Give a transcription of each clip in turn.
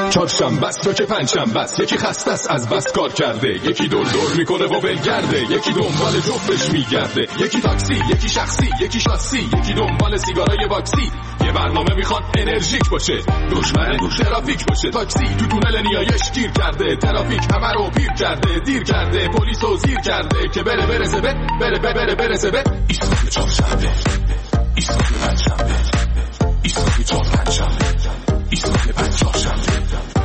چهارشنبه است تو که پنجشنبه است، یکی خسته است از بس کار کرده، یکی دور میکنه و ولگرده، یکی دنبال جفتش میگرده، یکی تاکسی، یکی شخصی، یکی شاسی، یکی دنبال سیگارای باکسی. یه برنامه میخواد انرژیک باشه، دشمن ترافیک باشه. تاکسی تو تونل نیایش گیر کرده، ترافیک همه رو پیر کرده، دیر کرده، پلیسو زیر کرده که برسه به ایستگاه چهارشنبه، ایستگاه پنجشنبه، ایستگاه چهارشنبه، ایستگاه پنجشنبه.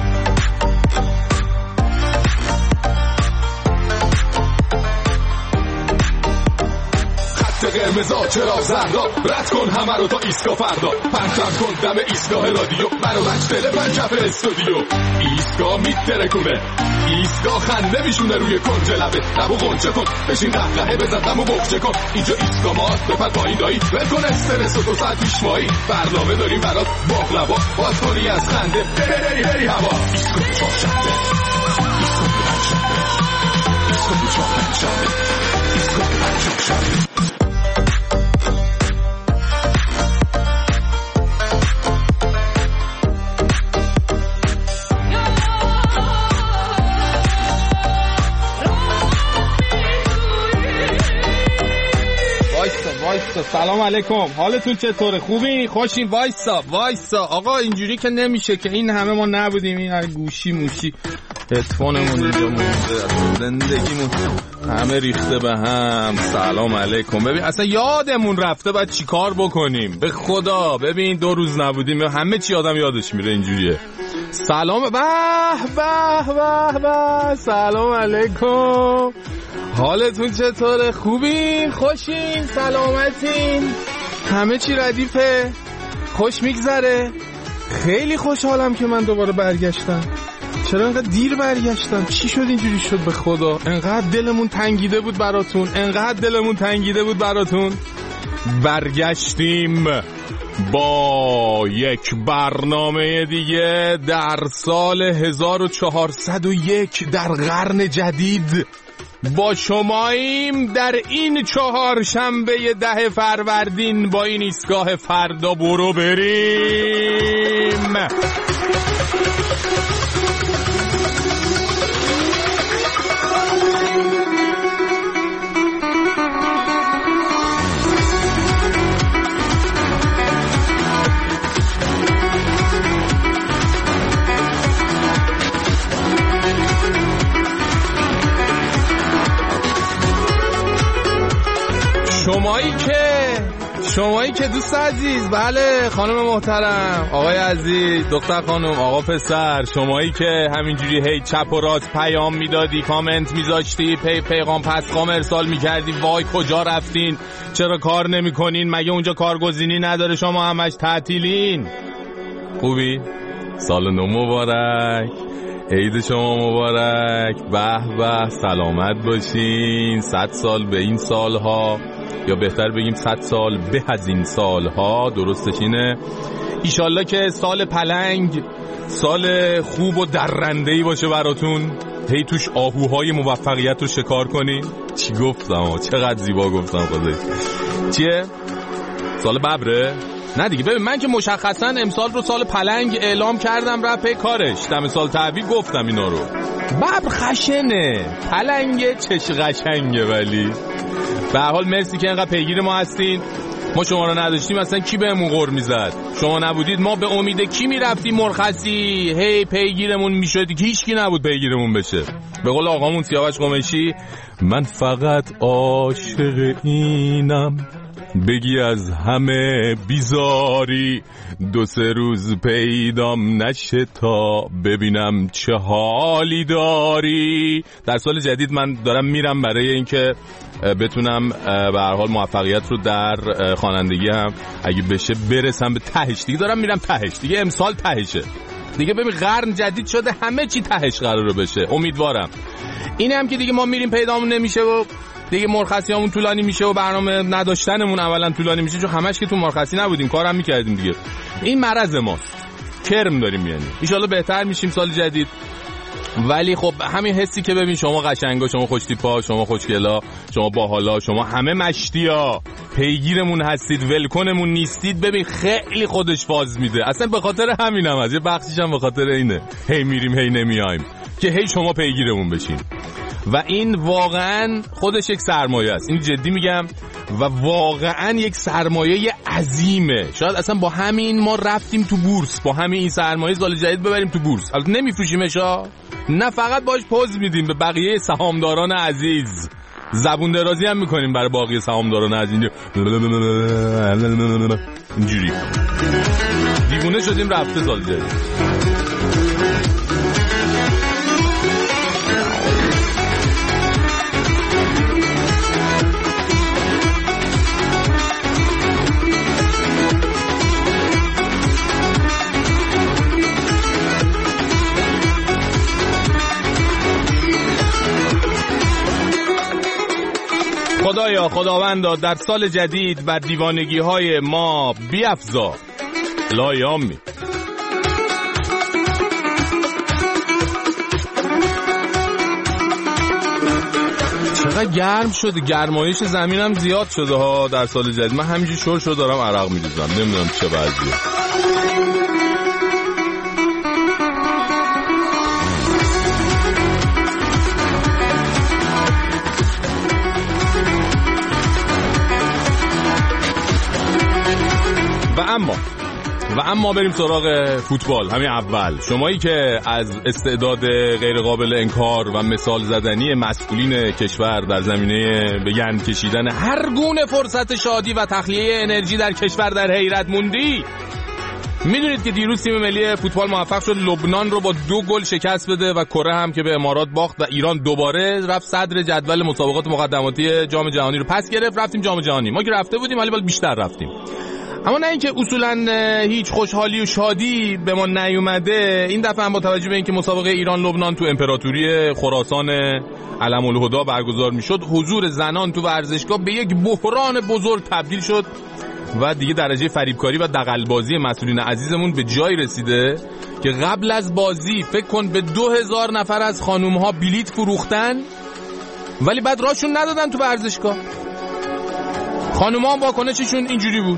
قرمزا چرا زردا، رد کن همه رو تا ایستگاه فردا، پرچم کن دم ایستگاه رادیو، برو بچ دل پنجف استودیو. ایستگاه میترکونه، ایستگاه خنده میشونه روی کنج لبه، لبو غنچه کن، بشین قهقهه بزن دمو بخچه کن. اینجا ایستگاه ماست، بپر پایین دایی، ول کن استرس و 2 ساعت پیش مایی، برنامه داریم برات باقلوا، باز کنی از خنده بری هوا. ایستگاه چهارشنبه، ایستگاه پنجشنبه، ایستگاه چهارشنبه، ایستگاه پنجشنبه. وایسا. سلام علیکم، حالتون چطوره؟ خوبی؟ خوشین؟ وایسا آقا، اینجوری که نمیشه که این همه ما نبودیم، این گوشی موشی هدفونمون اینجا مونده، زندگیمون همه ریخته به هم. سلام علیکم. ببین اصلا یادمون رفته بعد چی کار بکنیم، به خدا. ببین 2 روز نبودیم همه چی آدم یادش میره، اینجوریه. سلام به سلام علیکم، حالتون چطوره؟ خوبین؟ خوشین؟ سلامتین؟ همه چی ردیفه؟ خوش میگذره؟ خیلی خوشحالم که من دوباره برگشتم. چرا انقدر دیر برگشتم؟ چی شد اینجوری شد؟ به خدا انقدر دلمون تنگیده بود براتون. برگشتیم با یک برنامه دیگه در سال 1401 در قرن جدید. با شماییم در این چهارشنبه 10 فروردین با این ایستگاه فردا برو بریم. شمایی که دوست عزیز، بله خانم محترم، آقای عزیز، دختر خانم، آقا پسر، شمایی که همینجوری هی چپ و راست پیام میدادی، کامنت میذاشتی، پیغام پسخام ارسال میکردی، وای کجا رفتین، چرا کار نمیکنین، مگه اونجا کارگزینی نداره، شما همش تعطیلین؟ خوبی؟ سال نو مبارک، عید شما مبارک، به سلامت باشین، 100 سال به این سالها، یا بهتر بگیم 100 سال به از این سالها، درستش اینه. ایشالله که سال پلنگ سال خوب و درندهی باشه براتون، هی توش آهوهای موفقیت رو شکار کنین. چی گفتم؟ چقدر زیبا گفتم خودش. چیه؟ سال ببره؟ نه دیگه، ببین من که مشخصا امسال رو سال پلنگ اعلام کردم، رفت پی کارش، دم سال تحویل گفتم اینا رو. ببر خشنه، پلنگ چش قشنگه. ولی به هر حال مرسی که اینقدر پیگیر ما هستین. ما شما رو نداشتیم اصلا کی بهمون غر میزد؟ شما نبودید ما به امید کی میرفتیم مرخصی؟ هی پیگیرمون میشدی که هیچ کی نبود پیگیرمون بشه. به قول آقامون سیاوش قمیشی، من فقط عاشق اینم بگی از همه بیزاری، 2-3 روز پیدام نشه تا ببینم چه حالی داری. در سال جدید من دارم میرم برای اینکه بتونم به هر حال موفقیت رو در خوانندگی هم اگه بشه برسم به تهش. دیگه دارم میرم تهش، دیگه امسال تهشه دیگه. ببین قرن جدید شده، همه چی تهش قراره بشه، امیدوارم. اینه هم که دیگه ما میریم پیدامون نمیشه و دیگه مرخصیامون طولانی میشه و برنامه نداشتنمون اولا طولانی میشه، چون همش که تو مرخصی نبودیم، کارم میکردیم دیگه. این مرض ماست، کرم داریم، یعنی ان شاءالله بهتر میشیم سال جدید. ولی خب همین حسی که ببین شما قشنگا، شما خوش تیپا، شما خوشگلا، شما باحالا، شما همه مشتیا پیگیرمون هستید، ولکنمون نیستید، ببین خیلی خودش فاز میده. اصلا به خاطر همینم از یه بخشیش هم به خاطر اینه هی میریم هی نمیایم که هی شما پیگیرمون بشین. و این واقعا خودش یک سرمایه است، این جدی میگم، و واقعا یک سرمایه عظیمه. شاید اصلا با همین ما رفتیم تو بورس، با همین این سرمایه سال جدید ببریم تو بورس. البته نمیفروشیمش، نه فقط باش پوز میدیم به بقیه سهامداران عزیز، زبون درازی هم میکنیم برای باقی سهامداران عزیز، اینجوری دیوونه شدیم رفته سال جدید. خدایا خداوندا در سال جدید بر دیوانگی های ما بیفزا لایامی. چقدر گرم شده، گرمایش زمینم زیاد شده ها در سال جدید. من همینجوری شور شور دارم عرق میریزم، نمیدونم چه وضعیه. و اما بریم سراغ فوتبال. همین اول شمایی که از استعداد غیر قابل انکار و مثال زدنی مسئولین کشور در زمینه بگن کشیدن هر گونه فرصت شادی و تخلیه انرژی در کشور در حیرت موندی، میدونید که دیروز تیم ملی فوتبال موفق شد لبنان رو با 2 گل شکست بده و کره هم که به امارات باخت و ایران دوباره رفت صدر جدول مسابقات مقدماتی جام جهانی رو پس گرفت. رفتیم جام جهانی. ما که رفته بودیم ولی باید بیشتر رفتیم. اما نه اینکه اصولا هیچ خوشحالی و شادی به ما نیومده، این دفعه هم با توجه به اینکه مسابقه ایران لبنان تو امپراتوری خراسان علم الهدا برگزار میشد، حضور زنان تو ورزشگاه به یک بحران بزرگ تبدیل شد و دیگه درجه فریبکاری و دغل‌بازی مسئولین عزیزمون به جای رسیده که قبل از بازی فکر کن به 2000 نفر از خانوم‌ها بلیت فروختن ولی بعد راشون ندادن تو ورزشگاه. خانوم‌ها واکنششون اینجوری بود: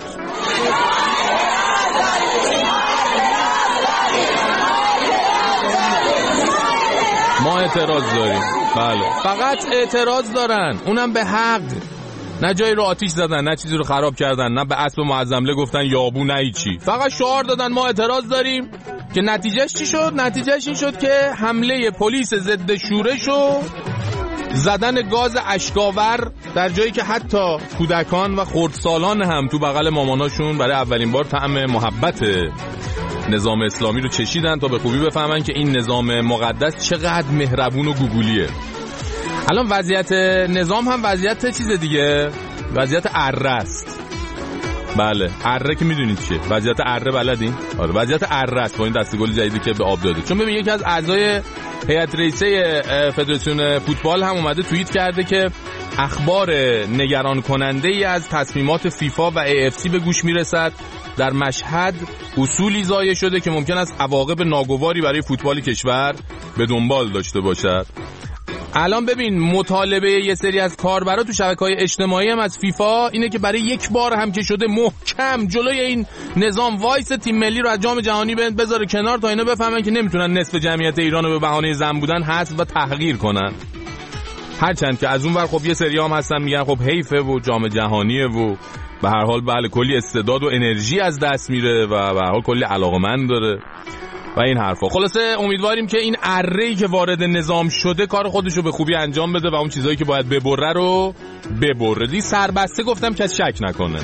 ما اعتراض داریم. بله، فقط اعتراض دارن، اونم به حق. نه جایی رو آتیش زدن، نه چیزی رو خراب کردن، نه به اسب معظمله گفتن یابو، نه هیچی. فقط شعار دادن ما اعتراض داریم. که نتیجهش چی شد؟ نتیجهش این شد که حمله پلیس ضد شورش و زدن گاز اشکاور در جایی که حتی کودکان و خردسالان هم تو بغل ماماناشون برای اولین بار طعم محبت نظام اسلامی رو چشیدن تا به خوبی بفهمن که این نظام مقدس چقدر مهربون و گوگولیه. الان وضعیت نظام هم وضعیت چیز دیگه، وضعیت اره است. بله، اره که میدونید چیه، وضعیت اره بلدین؟ آره، وضعیت اره است با این دستگل جدیدی که به آب داده. چون ببین یکی از اعضای هیئت رئیسه فدراسیون فوتبال هم اومده توییت کرده که اخبار نگران کننده ای از تصمیمات فیفا و AFC به گوش میرسد. در مشهد اصولی ضایع شده که ممکن است عواقب ناگواری برای فوتبال کشور به دنبال داشته باشد. الان ببین مطالبه یه سری از کاربرا تو شبکه‌های اجتماعی هم از فیفا اینه که برای یک بار هم که شده محکم جلوی این نظام وایس تیم ملی رو از جام جهانی بذاره کنار تا اینا بفهمن که نمیتونن نصف جمعیت ایران رو به بهانه زن بودن حذف و تحقیر کنن. هرچند که از اون ور خب یه سری هم هستن میگن خب حیفه و جام جهانیه و به هر حال بله کلی استعداد و انرژی از دست میره و به هر حال کلی علاقه‌مند داره و این حرفا. خلاصه امیدواریم که این اره‌ای که وارد نظام شده کار خودش رو به خوبی انجام بده و اون چیزایی که باید ببره رو ببره. دی سربسته گفتم که شک نکنه.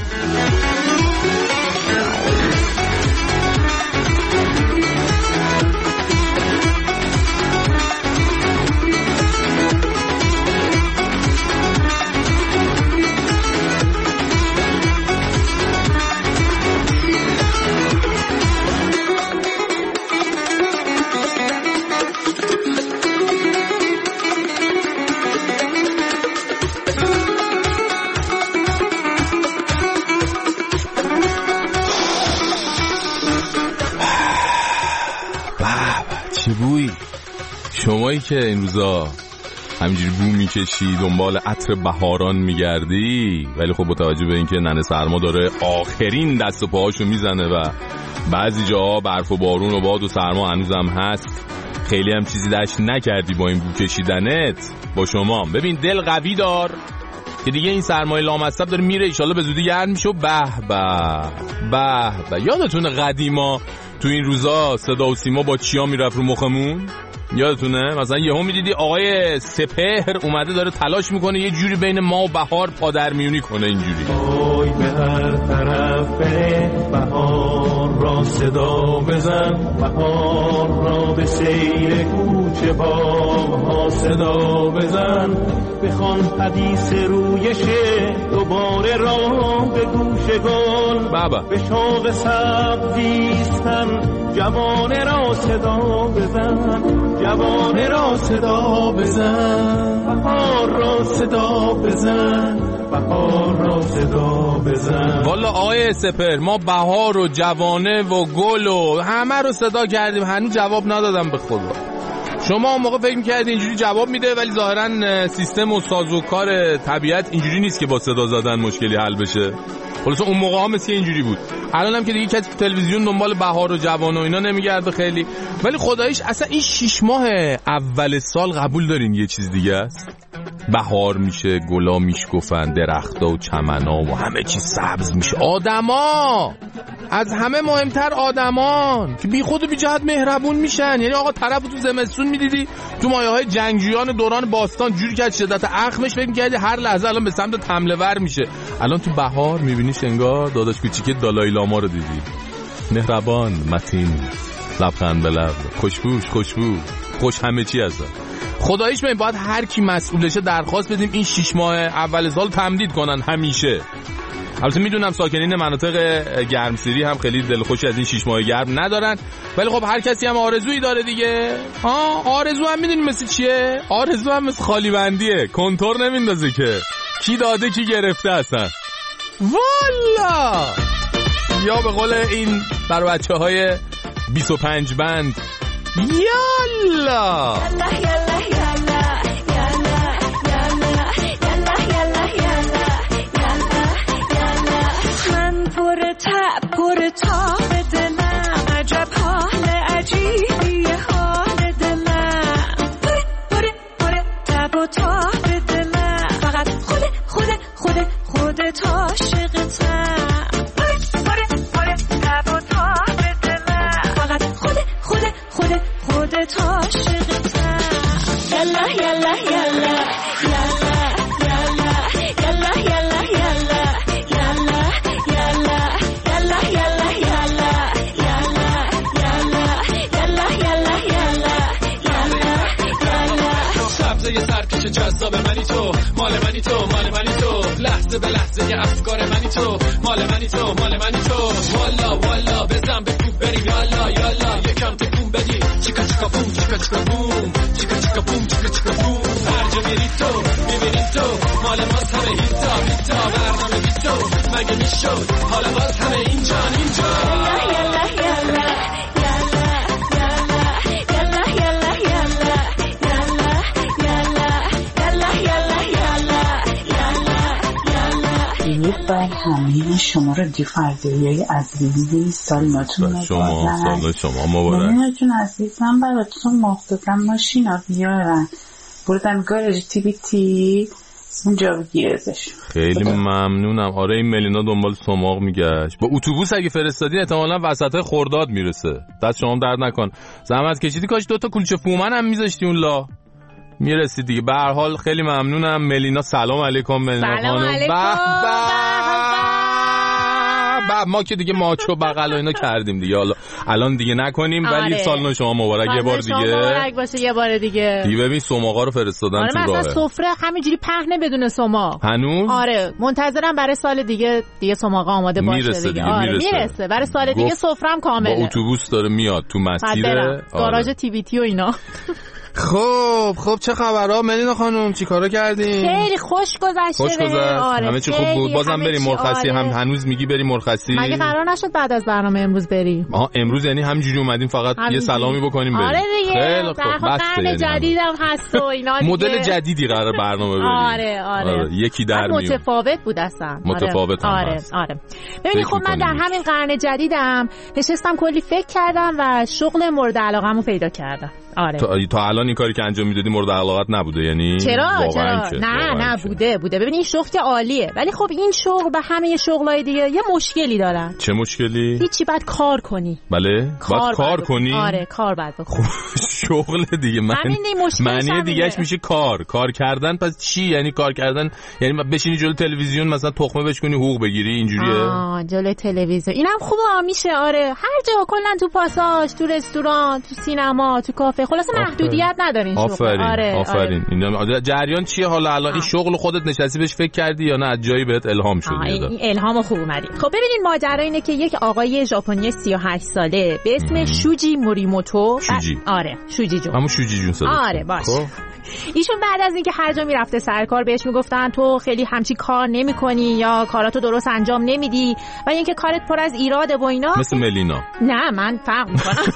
شمایی که این روزا همینجوری بو میکشی دنبال عطر بهاران میگردی، ولی خب با توجه به اینکه ننه سرما داره آخرین دست و پاهاشو میزنه و بعضی جاها برف و بارون و باد و سرما هنوزم هست، خیلی هم چیزی دشت نکردی با این بو کشیدنت. با شما ببین دل قوی دار که دیگه این سرمایه لامصب داره میره، ایشالله به زودی گرم میشه و به. یادتونه قدیما تو این روزا صدا و سیما با چیا میرفت رو مخمون؟ یادتونه؟ مثلا یهو میدیدی آقای سپهر اومده داره تلاش میکنه یه جوری بین ما و بهار پادرمیونی کنه، اینجوری وای به هر طرف بهار را صدا بزن، بهار را به سیر کوچه باغ‌ها صدا بزن، بخوان حدیث رویش دوباره را به گوش گل، بابا به شوق سبزیستن جوان را صدا بزن، جوان را صدا بزن، بهار را صدا بزن، بهار را صدا بزن. والا آقای سپر ما بهار و جوانه و گل و همه رو صدا کردیم، هنوز جواب ندادم به خدا. شما اون موقع فکر می‌کردید اینجوری جواب میده، ولی ظاهراً سیستم و سازوکار طبیعت اینجوری نیست که با صدا زدن مشکلی حل بشه. خلاص اون موقع هم مثل اینجوری بود. الان هم که دیگه کسی تلویزیون دنبال بهار و جوان و اینا نمیگرده خیلی، ولی خداییش اصلا این 6 ماه اول سال قبول دارین یه چیز دیگه است. بهار میشه، گلا میشکفن، درختا و چمنا و همه چیز سبز میشه. آدما از همه مهمتر آدمان که بی خود و بی جهت مهربون میشن. یعنی آقا طرف تو زمستون میدیدی تو مایه‌های جنگجویان دوران باستان جوری که شدت اخمش فکر می‌کردی هر لحظه الان به سمت حمله ور میشه. الان تو بهار میبینیش انگار داداش کوچیک دالای لاما رو دیدی، مهربان، متین، لبخند به لب، خوشبو، خوش همه چی هست. خداییش من باید هر کی مسئولشه درخواست بدیم این 6 ماه اول سال تمدید کنن همیشه. البته میدونم ساکنین مناطق گرمسیری هم خیلی دلخوشی از این 6 ماه گرم ندارن، ولی خب هر کسی هم آرزویی داره دیگه. آرزو هم میدونی مثل چیه؟ آرزو هم مثل خالی بندیه، کنتور نمیندازه که کی داده کی گرفته اصلا. والا یا به قول این بر بچه‌های 25 بند یالا پر تاب دلم، عجب حال عجیبی حال دلم، پر تاب و تاب دلم، فقط خودت عاشقتم، پر تاب و تاب دلم، فقط خودت عاشقتم. یلا یلا یلا جذاب منی تو، مال منی تو، مال منی تو، لحظه به لحظه افکار منی تو، مال منی تو، مال منی تو، والا والا بزن به کوب بریم یالا یالا یکم تکون بدی، چیکا چیکا بوم چیکا چیکا بوم چیکا چیکا بوم چیکا چیکا بوم، هر جا میری تو میبینی تو، مال ماست همه هیتا برنامه بی تو مگه میشد، حالا باز همه اینجا یالا یالا یالا بر همه شما رو دیفردهی عزیزی سال ناتون مبارک. شما مبارک. نمیتون عزیزم براتون مختصم ماشینا بیارن بردن گاراژ TBT اونجا بگیرزش. خیلی ممنونم. آره این ملینا دنبال سماق میگشت، با اتوبوس اگه فرستادین احتمالاً وسط خرداد میرسه. دست شما درد نکن، زحمت کشیدی، کاش 2 تا کلچه فومن هم میذاشتی اون لا میرسید دیگه. به هر حال خیلی ممنونم ملینا. سلام علیکم ملینا خانم. ما که دیگه ماچو بغل و اینا کردیم دیگه، حالا الان دیگه نکنیم. ولی سال نو شما مبارک یه بار دیگه. مبارک باشه یه بار دیگه. ببین سماقا رو فرستادن تو راه. مثلا سفره همینجوری پهنه بدون سماق هنوز. آره منتظرم برای سال دیگه سماقا آماده باشه دیگه. آره میرسه برای سال دیگه سفرم کامله. با اتوبوس داره میاد تو مسیر گاراژ TBT و اینا. خب چه خبرها ملینا خانم؟ چیکارا کردین؟ خیلی خوش گذشته. آره همه چی خوب بود. بازم بریم مرخصی. آره. هم هنوز میگی بریم مرخصی؟ مگه قرار نشد بعد از برنامه امروز بریم؟ امروز یعنی همینجوری اومدیم فقط یه سلامی بکنیم بریم. آره دیگه. خیلی خوب. قرن جدیدم هست و اینا دیگه. مدل جدیدی قرار برنامه بریم. آره. یکی در میون. متفاوت بود اصلا. متفاوت هم هست. آره. ببینید خب من در همین قرن جدیدم نشستم کلی فکر کردم و شغل مورد علاقه‌مو پیدا کردم. آره. تا الان این کاری که انجام میدادی مورد علاقت نبوده یعنی؟ چرا؟ نه بوده. ببین این شغل که عالیه، ولی خب این شغل به همه شغلای دیگه یه مشکلی دارن. چه مشکلی؟ هیچی، باید کار کنی. بله؟ باید کار کنی؟ آره کار باید بکنی. شغل دیگه معنی دیگه‌اش میشه کار کردن. پس چی یعنی کار کردن؟ یعنی بشینی جلوی تلویزیون مثلا تخمه بشکنی حقوق بگیری اینجوریه؟ جلوی تلویزیون اینم خوبه میشه. آره هر جا کلا تو پاساژ، تو رستوران، تو سینما، تو کافه، خلاصه محدودیت ندارین شغل. آفرین. اینا جریان چیه حالا الان؟ این شغل خودت نشستی بهش فکر کردی یا نه از جایی بهت الهام شد؟ این الهام خوب اومدی. خب ببینید ماجرا اینه که یک آقای ژاپنی 38 ساله به اسم شوجی موریموتو. آره شوجی جون. همون شوجی جون صدا. آره باشه. ایشون بعد از اینکه هر جا میرفته سر کار بهش میگفتن تو خیلی همچی کار نمی‌کنی یا کاراتو درست انجام نمیدی و اینکه کارت پر از ایراده و اینا. مثل ملینا. نه من فرق میکنم.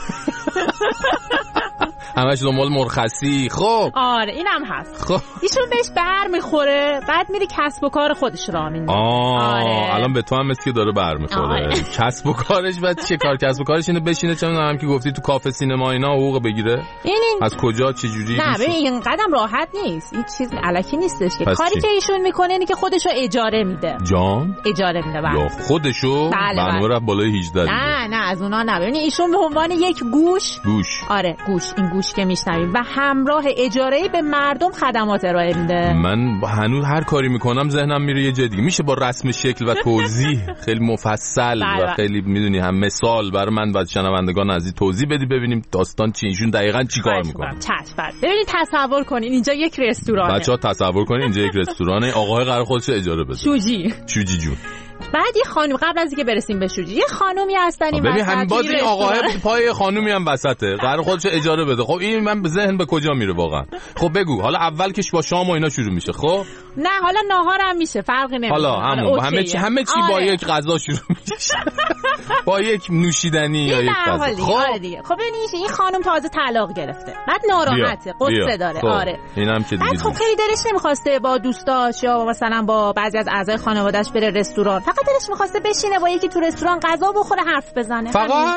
همش دنبال مرخصی. خب آره اینم هست. خب ایشون بهش بر میخوره، بعد میره کسب و کار خودش راه میندازه. آره. الان به تو هم مثل که داره بر میخوره. کسب و کارش بعد چه کار؟ کسب و کارش اینه بشینه چه میدونم که گفتی تو کافه سینما اینا حقوق بگیره. این از کجا چه جوری؟ نه ببین این قدم راحت نیست. این چیز الکی نیستش که کاری که ایشون میکنه اینه که خودشو اجاره میده. جان اجاره میده. یا خودشو برنامه رفت بالای 18. نه از اونها نه. ببین ایشون به عنوان یک گوش. آره این گوش که میشنویم و همراه اجاره‌ای به مردم خدمات ارائه میده. من هنوز هر کاری میکنم ذهنم میره یه جای دیگه. میشه با رسم شکل و توضیح خیلی مفصل و خیلی میدونی هم مثال برای من و شنوندگان عزیز توضیح بدی ببینیم داستان چی، ایشون دقیقاً چی کار میکنه. ببینید تصور کنین اینجا یک رستورانه. بچه‌ها تصور کنین اینجا یک رستورانه. آقای قرار خودش اجاره بده. شوجی جون. بعد یه خانم قبل از اینکه برسیم به شوجی یه خانومی هستن این ببین همین باز این آقای پای خانومی هم وسطه قرار خودش اجاره بده. خب این من به ذهن به کجا میره واقعا؟ خب بگو حالا اول که با شام و اینا شروع میشه. خب نه حالا ناهار هم میشه فرقی نمیکنه. حالا همه چی با یک غذا شروع میشه. با یک نوشیدنی یا یک غذا. خب دیگه خب ببین این خانم تازه طلاق گرفته، بعد ناراحته، قصه داره. خب. آره اینم که دیگه خب خیلی دلش نمیخواسته با دوستاش یا مثلا با بعضی از اعضای خانواده‌اش بره رستوران، فقط دلش میخواسته بشینه با یکی تو رستوران غذا بخوره حرف بزنه.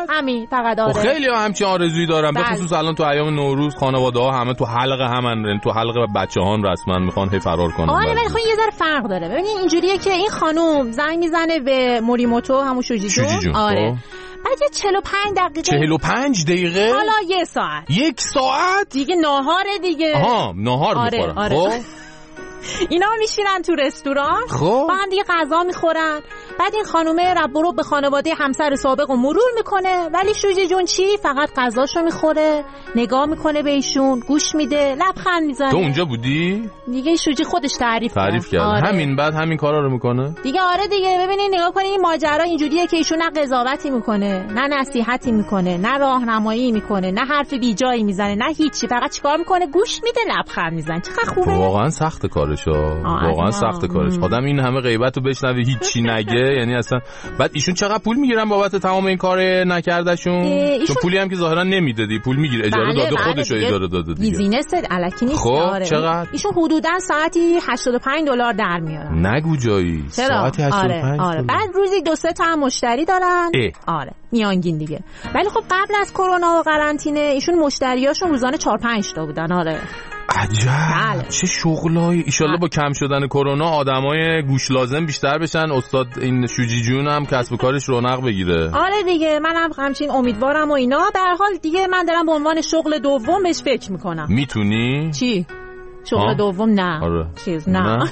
فقط آره. خیلی همچین آرزویی دارم به خصوص الان تو ایام نوروز خانواده‌ها همه تو حلقه همن، تو حلقه بچه‌هان رسما میخوان هی فرار کنن. آره ولی خب یه ذره فرق داره. ببین اینجوریه که این خانم زنگ میزنه به موریموتو همون شوجی جون. آره بعد 45 دقیقه 45 دقیقه حالا یه ساعت 1 ساعت دیگه ناهاره دیگه. ناهار میخورن. خب اینا میشینن تو رستوران با هم دیگه غذا میخورن. بعد این خانومه رب به خانواده همسر سابق و مرور میکنه، ولی شوجی جون چی؟ فقط غذاشو میخوره، نگاه میکنه به ایشون، گوش میده، لبخند میزنه. تو اونجا بودی؟ دیگه شوجی خودش تعریف کرد. همین بعد همین کارا رو میکنه دیگه. آره دیگه ببینید نگاه کنید این ماجرا اینجوریه که ایشون نه قضاوتی میکنه، نه نصیحتی میکنه، نه راهنمایی میکنه، نه حرف بیجایی میزنه، نه هیچی. فقط چیکار میکنه؟ گوش میده، لبخند میزنه. چقدر خوبه. واقعا سخت کارش. آدم این همه غیبتو بشنوه هیچی نگه یعنی اصلا. بعد ایشون چقدر پول میگیرن بابت تمام این کار نکردشون؟ چون پولی هم که ظاهرا نمیدادی، پول میگیره اجاره داده، خودشو اجاره داده دیگه. بیزینس الکی نیست. خب چقدر؟ ایشون حدودا ساعتی $85 در میارن. نگو جایی. ساعتی 85. آره. بعد روزی 2-3 تا مشتری دارن. آره میانگین دیگه. ولی خب قبل از کرونا و قرنطینه ایشون مشتریاشون روزانه 4-5 تا بودن. آره عجب. چه شغلایی. ایشالله با کم شدن کرونا آدمای گوش لازم بیشتر بشن. استاد این شوجی جون هم کسب و کارش رونق بگیره. آره دیگه منم همچین امیدوارم و اینا. به هر حال دیگه من دارم به عنوان شغل دوم بهش فکر میکنم. میتونی؟ چی؟ شغل دوم نه. آره. چیز نه.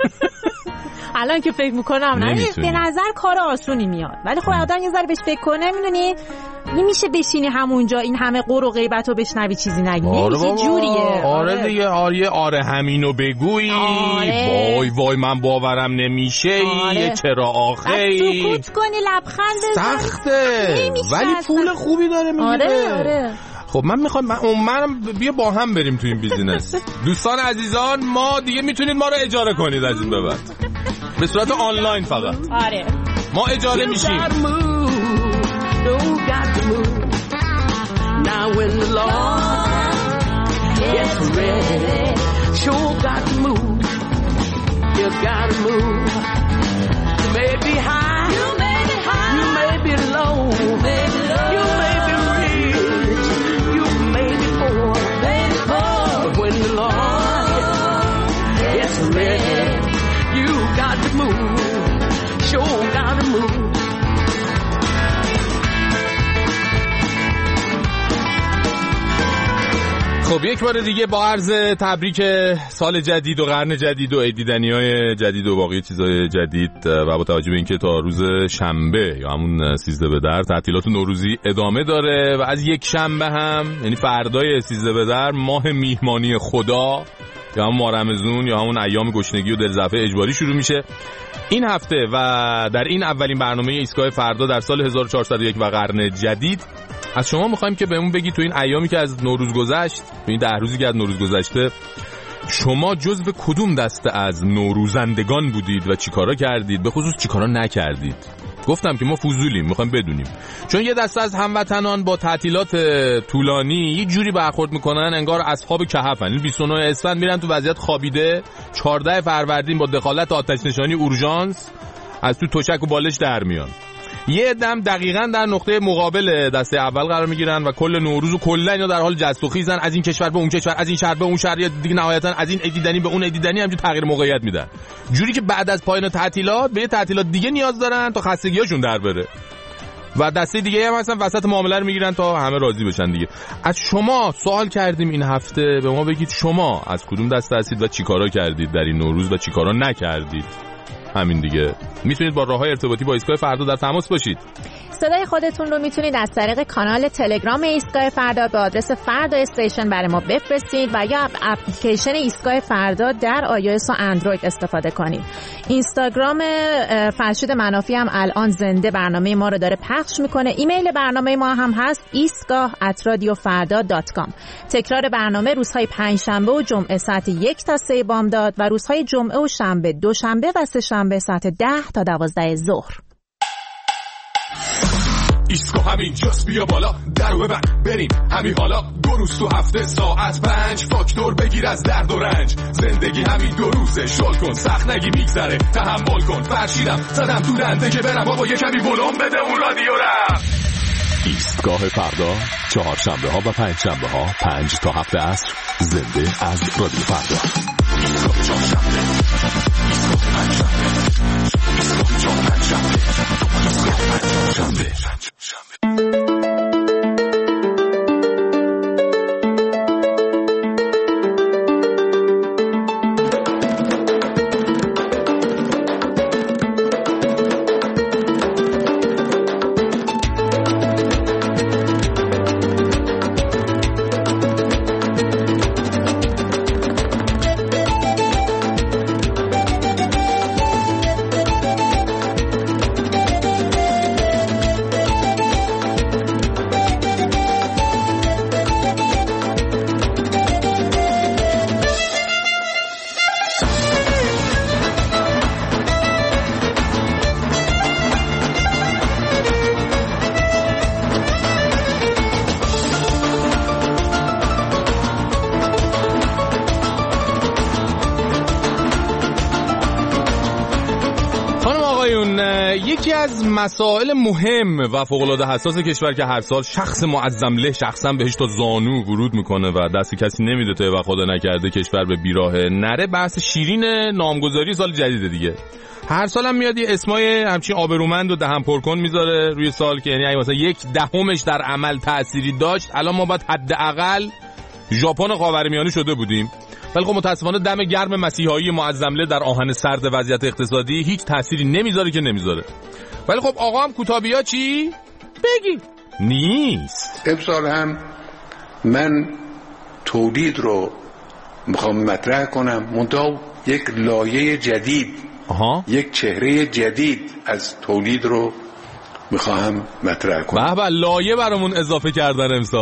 الان که فکر میکنم نه به نظر کار آسونی میاد، ولی خب آدم یه ذره بهش فکر کنه میدونی نمیشه بشینی همونجا این همه قر و غیبتو بشنوی چیزی نگی. نمیشه جوریه. آره دیگه. آره همینو بگویی. وای من باورم نمیشه. چرا آخه سکوت کنی لبخند سخته ولی پول خوبی داره میگیره. آره خب من میخوام منم بیا با هم بریم تو این بیزینس. دوستان عزیزان ما دیگه میتونید ما رو اجاره کنید از این به بعد به صورت آنلاین فقط. آره ما اجاره میشیم. Now when the Lord gets ready, sure got to move. You gotta move. You may be high, you may be low, you may be rich, you may be poor. But when the Lord gets ready, you got to move. Sure got to move. خب یک بار دیگه با عرض تبریک سال جدید و قرن جدید و دیدنی‌های جدید و باقی چیزای جدید و با توجه به اینکه تا روز شنبه یا همون 13 به در تعطیلات نوروزی ادامه داره و از یک شنبه هم یعنی فردای 13 به در ماه میهمانی خدا یا همون ماه رمضان یا همون ایام گشنگی و دلزفه اجباری شروع میشه این هفته و در این اولین برنامه ایستگاه فردا در سال 1401 و قرن جدید از شما میخوایم که بهمون بگید تو این ایامی که از نوروز گذشت تو این 10 روزی که از نوروز گذشته شما جزو کدوم دسته از نوروزندگان بودید و چیکارا کردید، به خصوص چیکارا نکردید. گفتم که ما فضولیم میخوایم بدونیم، چون یه دسته از هموطنان با تعطیلات طولانی یه جوری برخورد میکنن انگار اصحاب کهفن. 29 اسفند میرن تو وضعیت خوابیده، 14 فروردین با دخالت آتش نشانی اورژانس از تو تشک و بالش در میان. یه عدم دقیقاً در نقطه مقابل دسته اول قرار میگیرن و کل نوروز و کلا اینا در حال جست و خیزن، از این کشور به اون کشور، از این شهر به اون شهر، یا دیگه نهایتاً از این دیدنی به اون دیدنی همینجوری تغییر موقعیت میدن، جوری که بعد از پایان تعطیلات به تعطیلات دیگه نیاز دارن تا خستگیاشون در بره و دسته دیگه هم مثلا وسط معامله رو میگیرن تا همه راضی بشن دیگه. از شما سوال کردیم این هفته به ما بگید شما از کدوم دسته هستید و چیکارا کردید در این نوروز و چیکارا نکردید. همین دیگه. میتونید با راههای ارتباطی با ایستگاه فردا در تماس باشید. صدای خودتون رو میتونید از طریق کانال تلگرام ایستگاه فردا به آدرس فردا استیشن برای ما بفرستید و یا اپلیکیشن ایستگاه فردا در iOS و اندروید استفاده کنید. اینستاگرام فرشید منافی هم الان زنده برنامه ما رو داره پخش میکنه. ایمیل برنامه ما هم هست istgah@radiofarda.com. تکرار برنامه روزهای پنجشنبه و جمعه ساعت 1 تا 3 بامداد و روزهای جمعه و شنبه، دوشنبه و سه‌شنبه ساعت 10 تا 12 ظهر. ایستگاه همین جاست، بیا بالا درو ببند بریم همین حالا. 2 روز تو هفته ساعت 5 فاکتور بگیر از درد و رنج. زندگی همین 2 روزه، شل کن سخت نگی میگذره، تحمل کن. فرشیدم زدم تو دنده که برم بابا یه کمی بلند بده اون رادیو رو. ایستگاه فردا چهارشنبه ها و پنجشنبه ها 5 تا 7 عصر زنده از رادیو فردا. ایستگاه چهارشنبه، ایستگاه پنجشنبه، ایستگاه چهارشنبه، ایستگاه پنجشنبه. یکی از مسائل مهم و فوق‌العاده حساس کشور که هر سال شخص معظم له شخصا بهش تا زانو ورود میکنه و دست کسی نمیده تا و خدا نکرده کشور به بیراه نره، بحث شیرین نامگذاری سال جدیده دیگه. هر سال هم میاد یه اسمای همچین آبرومند و دهن پرکن میذاره روی سال که یعنی مثلا 1/10 در عمل تأثیری داشت. الان ما باید حداقل ژاپن خاورمیانه شده بودیم، ولی خب متاسفانه دم گرم مسیحایی معظمله در آهن سرد وضعیت اقتصادی هیچ تأثیری نمیذاره که نمیذاره. ولی خب آقا هم کوتابیا چی؟ بگی نیست. امسال هم من تولید رو میخوام مطرح کنم، منتها یک لایه جدید، یک چهره جدید از تولید رو میخوام مطرح کنم. به لایه برامون اضافه کردن امسال.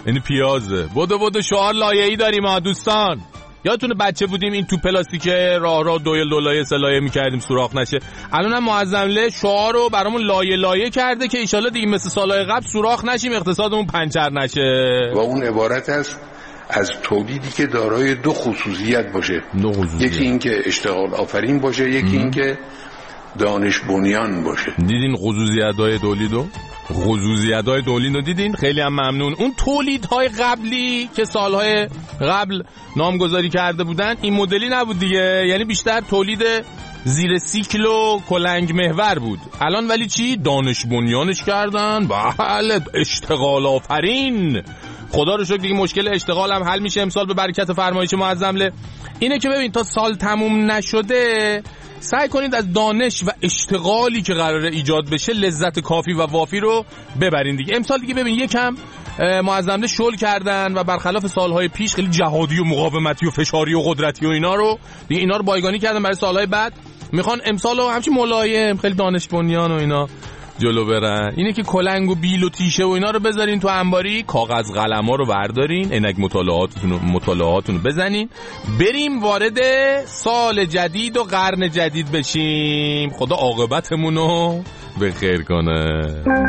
یعنی پیازه. بدو شعار لایه‌ای داریم ما دوستان. یادتونه بچه بودیم این تو پلاستیک راه دو لایه سه لایه می‌کردیم سوراخ نشه. الانم معظمله شعار رو برامون لایه کرده که ان شاءالله دیگه مثل سال‌های قبل سوراخ نشیم، اقتصادمون پنچر نشه. و اون عبارت است از تولیدی که دارای دو خصوصیت باشه. یکی این که اشتغال آفرین باشه، یکی این که دانش بنیان باشه. دیدین خصوصیت‌های تولیدو؟ خصوصیت‌های تولید رو دیدین؟ خیلی هم ممنون. اون تولیدهای قبلی که سالهای قبل نامگذاری کرده بودن این مدلی نبود دیگه، یعنی بیشتر تولید زیر 30 کیلو کلنگ محور بود. الان ولی چی؟ دانش بنیانش کردن. بله، اشتغال آفرین. خدا رو شکر دیگه مشکل اشتغال هم حل میشه امسال به برکت فرمایش معظمله. اینه که ببین تا سال تموم نشده سعی کنید از دانش و اشتغالی که قراره ایجاد بشه لذت کافی و وافی رو ببرین دیگه. امسال دیگه ببین یکم معظمله شل کردن و برخلاف سالهای پیش خیلی جهادی و مقاومتی و فشاری و قدرتی و اینا رو بایگانی کردن برای سالهای بعد. میخوان امسال رو همچین ملایم خیلی دانش بنیان و اینا جلو برن. اینه که کلنگ و بیل و تیشه و اینا رو بذارین تو انباری، کاغذ قلم‌ها رو بردارین، عینک مطالعاتونو بزنین، بریم وارد سال جدید و قرن جدید بشیم. خدا عاقبتمونو به خیر کنه.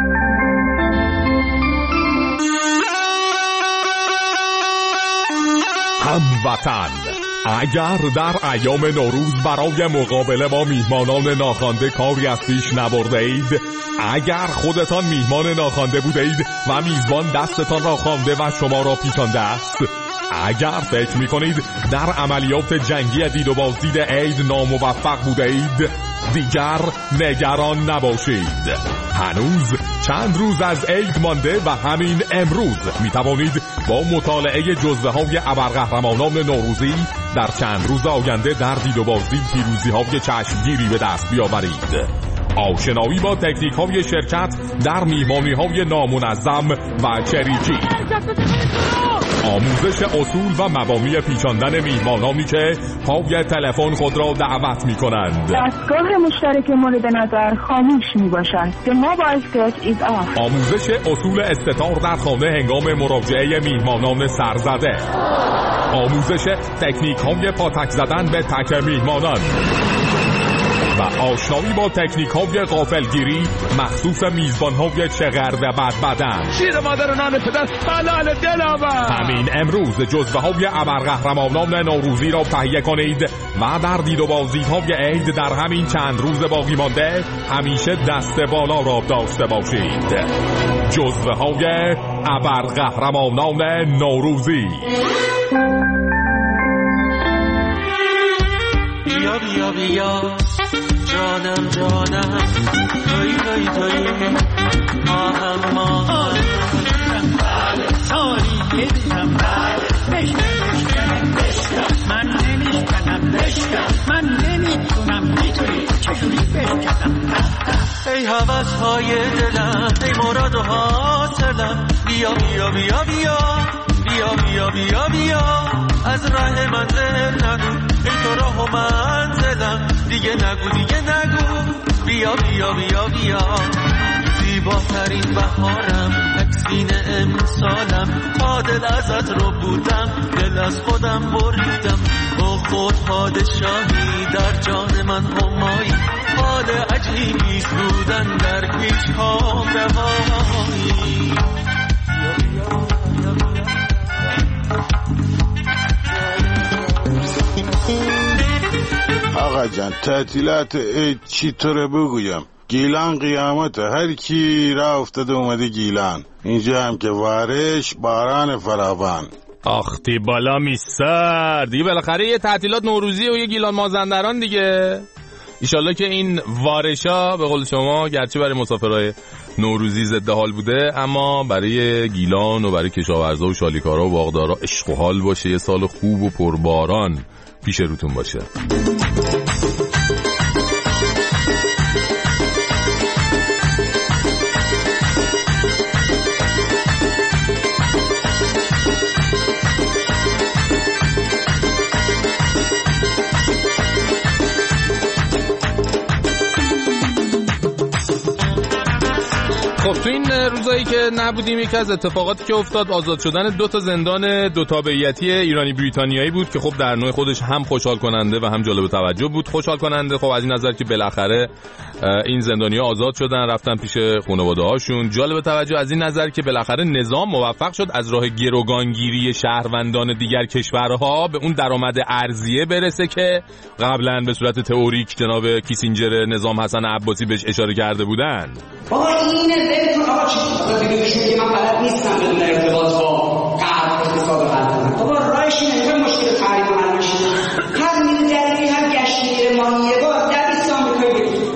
هموطن، اگر در ایام نوروز برای مقابله با میهمانان ناخوانده کاری از پیش نبرده اید، اگر خودتان میهمان ناخوانده بوده اید و میزبان دستتان را خوانده و شما را پیچانده است، اگر فکر میکنید در عملیات جنگی دید و بازدید عید ناموفق بوده اید، دیگر نگران نباشید. هنوز چند روز از عید مانده و همین امروز می توانید با مطالعه جزوه های ابرقهرمانان نوروزی در چند روز آینده در دید و بازدید پیروزی های چشمگیری به دست بیاورید. آشنایی با تکنیک های شرکت در میهمانی های نامنظم و چریکی، آموزش اصول و مبانی پیچاندن میهمانانی که پای تلفن خود را دعوت می کنند. دستگاه مشترک مورد نظر خاموش می باشد. The mobile set is off. آموزش اصول استتار در خانه هنگام مراجعه میهمانان سرزده، آموزش تکنیک های پاتک زدن به تک میهمانان و آشنایی با تکنیک های غافلگیری مخصوص میزبان های چغر و بدبدن. شیر مادر نان پدر حلال دلم. همین امروز جزوه های ابرقهرمانان نوروزی را تهیه کنید و در دید و بازدیدهای عید در همین چند روز باقی مانده همیشه دست بالا را داشته باشید. جزوه های ابرقهرمانان نوروزی. بیا بیا بیا جانم جانم، توی توی توی ماهم ماهم، سالی یدیم بشکم، من نمیشکنم بشکم، من نمیتونم میتونی چجوری بشکنم. ای هوس های دلم، ای مراد و حاصلم، بیا بیا بیا بیا بیا بیا بیا بیا از راه منزل نگو، ای تو راه و منزلم، دیگه نگو دیگه نگو، بیا بیا بیا بیا زیباترین بهارم، تکسین امسالم، تا دل ازت رو بودم، دل از خودم بریدم، با خود پادشاهی در جان من همایی، حال عجیبی بودن در پیش ها روایی. آقا جان تعطیلات عید چی طوره بگویم؟ گیلان قیامت، هر کی را افتاده اومده گیلان، اینجا هم که وارش باران فراوان. آختی بالا میسر دیگه، بالاخره یه تعطیلات نوروزی و یه گیلان مازندران دیگه. ایشالله که این وارشا به قول شما گرچه برای مسافرهای نوروزی ضد حال بوده، اما برای گیلان و برای کشاورزا و شالیکارا و باغدارا عشق و حال باشه. یه سال خوب و پرباران پیش روتون باشه. خب تو این روزایی که نبودیم یکی از اتفاقاتی که افتاد آزاد شدن 2 تا زندان 2 تابعیتی ایرانی بریتانیایی بود که خب در نوع خودش هم خوشحال کننده و هم جالب توجه بود. خوشحال کننده خب از این نظر که بالاخره این زندانی‌ها آزاد شدن رفتن پیش خانواده‌هاشون. جالب توجه از این نظر که بالاخره نظام موفق شد از راه گروگانگیری شهروندان دیگر کشورها به اون درآمد ارزیه برسه که قبلا به صورت تئوریک جناب کیسینجر نظام حسن عباسی بهش اشاره کرده بودن. بابا اینه ذهنتون آقا چی دیگهشون که من بلد نیستم بدون ارتباط با قرض اقتصاد حل کنم. بابا راهش اینه مشکل تحریم حل میشه. هر میلیاردی هر گشتی میره ماهی یه بار 200 آمریکایی بگیر.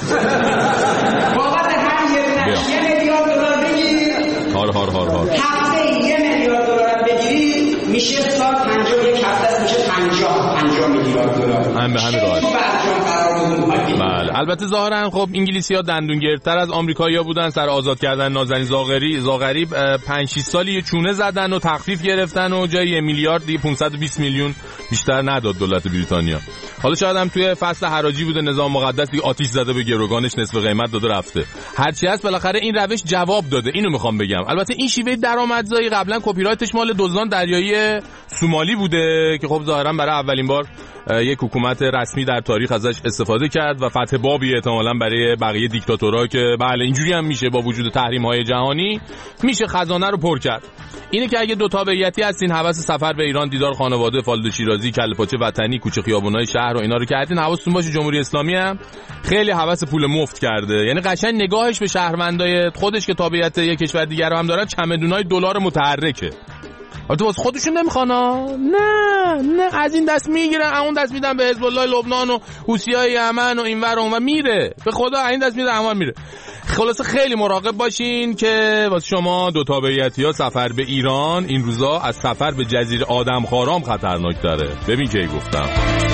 بابت هر یه میلیارد دلار بگیر. هار هفته 1 میلیارد دلار بگیری میشه سال 51 هفته میشه 50 میلیارد دلار. همین راحت. بله البته ظاهرا خب انگلیسی‌ها دندونگیرتر از آمریکایی‌ها بودن. سر آزاد کردن نازنین زاغری 5-6 سالی یه چونه زدن و تخفیف گرفتن و جای 1 میلیارد دیگه 520 میلیون بیشتر نداد دولت بریتانیا. حالا شاید هم توی فصل حراجی بوده نظام مقدس دیگه آتیش زده به گروگانش نصف قیمت داده رفته. هرچی هست بالاخره این روش جواب داده. اینو میخوام بگم. البته این شیوه درآمدزایی قبلا کپی رایتش مال دزدان دریایی سومالی بوده که خب ظاهرا برای اولین بار یک حکومت رسمی در تاریخ ازش استفاده کرد و فتح بابی احتمالاً برای بقیه دیکتاتورها که بله اینجوری هم میشه با وجود تحریم‌های جهانی میشه خزانه رو پر کرد. اینه که اگه 2 تابعیتی هستین هوس سفر به ایران دیدار خانواده فالد شیرازی کله پاچه وطنی کوچه خیابونای شهر و اینا رو کردین حواستون باشه جمهوری اسلامی هم خیلی هوس پول مفت کرده. یعنی قشنگ نگاهش به شهروندای خودش که تابعیت یک کشور دیگر رو هم دارن چمدونای دلار متحرکه. البته واسه خودشون نمیخوان نه از این دست میگیرن اون دست میدن به حزب الله لبنان و حوثیای یمن و اینور و اونور میره به خدا این دست میده اونور میره. خلاصه خیلی مراقب باشین که واسه شما 2 تابعیتی‌ها سفر به ایران این روزا از سفر به جزیره آدمخوارام خطرناک‌تره. ببین کی گفتم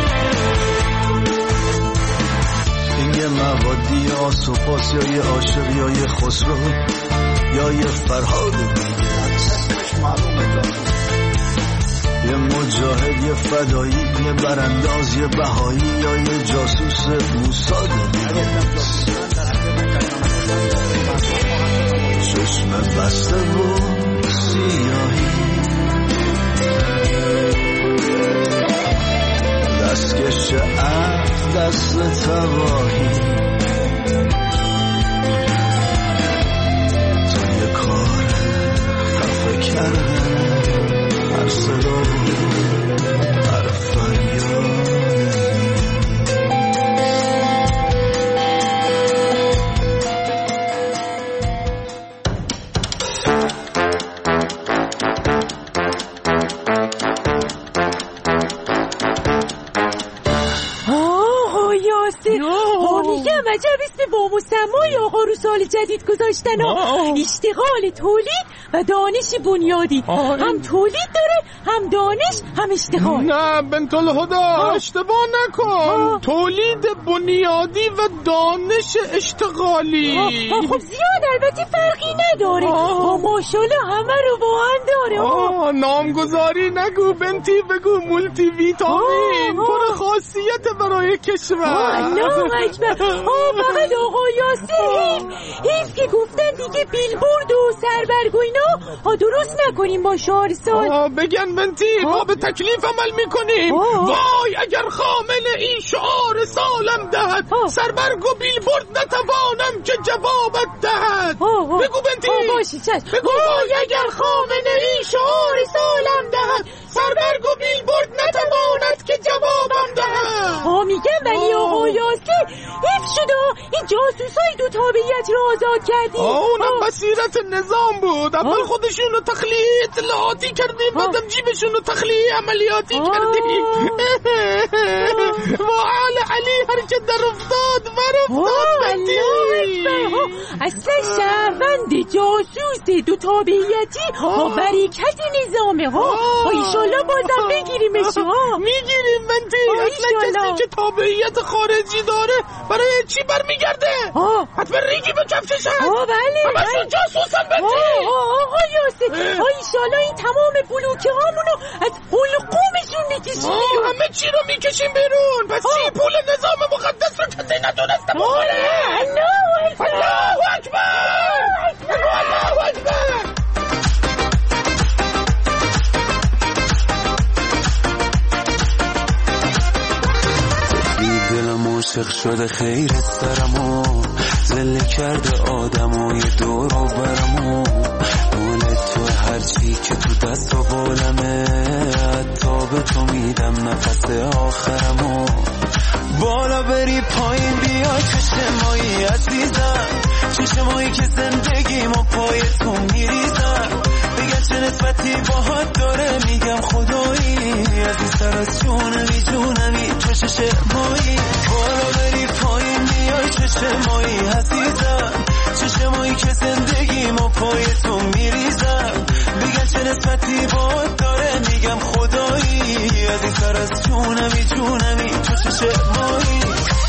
این یه موادی آسوپاس یا یه عاشق یا یه خسرو یا یه فرهاد یه مجاهد یه فدایی یه برانداز یه بهایی یا یه جاسوس موساد چشم بسته و سیاهی دستکش عقل دست تباهی تو یه کار خفه کردن هر صدا هر فریاد عجب اسم با مسمای آقا رو سال جدید گذاشتن اشتغال تولید و دانش بنیادی. هم تولید داره هم دانش هم اشتغال. نه بنت الهدا اشتباه نکن. تولید بنیادی و دانش اشتغالی. خب زیاد البته فرقی نداره. ماشاءالله همه رو با هم داره. نامگذاری نگو بنتی بگو مولتی ویتامین پر خاصیت برای کشور. الله اکبر. فقط آقا یاسر حیف که گفتن دیگه بیلبورد و سربرگ و اینا درست نکنیم با شعار سال. بگن بنتی ما به تکلیف عمل میکنیم. وای اگر خامل این شعار سالم دهد سربرگ و بیلبورد نتوانم که جوابت دهد. بگو بنتی باشی چشم. بگو وای اگر خامل این شعار سالم دهد سربرگ و بیلبورد نتواند که جوابم دهد. میگم ولی آقا یاسر حیف شد این جاسوسای 2 تابعیت رو آزاد کردیم. اونم بصیرت نظام بود. اول خودشون رو تخلیه اطلاعاتی کردیم بعدم جیبشون رو تخلیه عملیاتی کردیم. و آل علی هر که در افتاد اصلا شهروند جاسوس 2 تابعیتی برکت نظامه. ایشالله بازم بگیریمش. میگیریم بنتی. اصلا کسی که تابعیت خارجی داره برای چی برمیگرده؟ حتما ریگی به کفشش هست. بله همشون جاسوسن بنتی. آقا یاسر ایشالله این تمام بلوکه هامونو از حلقومشون میکشیم. همه چی رو میکشیم بیرون. پس چی پول نظام مقدس رو کسی ندونسته بخوره؟ الله اکبر. عاشق شده خیر سرمو زله کرده آدمو یه دور و برمو مال تو هرچی که تو دست و بالمه حتی به تو میدم نفس آخرمو بالا بری پایین بیای چشمایی عزیزم چشمایی که زندگیمو پای تو میریزم بگم چه نسبتی باهات داره میگم خدایی عزیزتر از جونمی تو چشمایی بالا بری پایین بیای چشمایی عزیزم چشمایی که زندگیمو پای تو میریزم بگم چه نسبتی باهات داره میگم خدایی عزیزتر از جونمی تو چشمایی.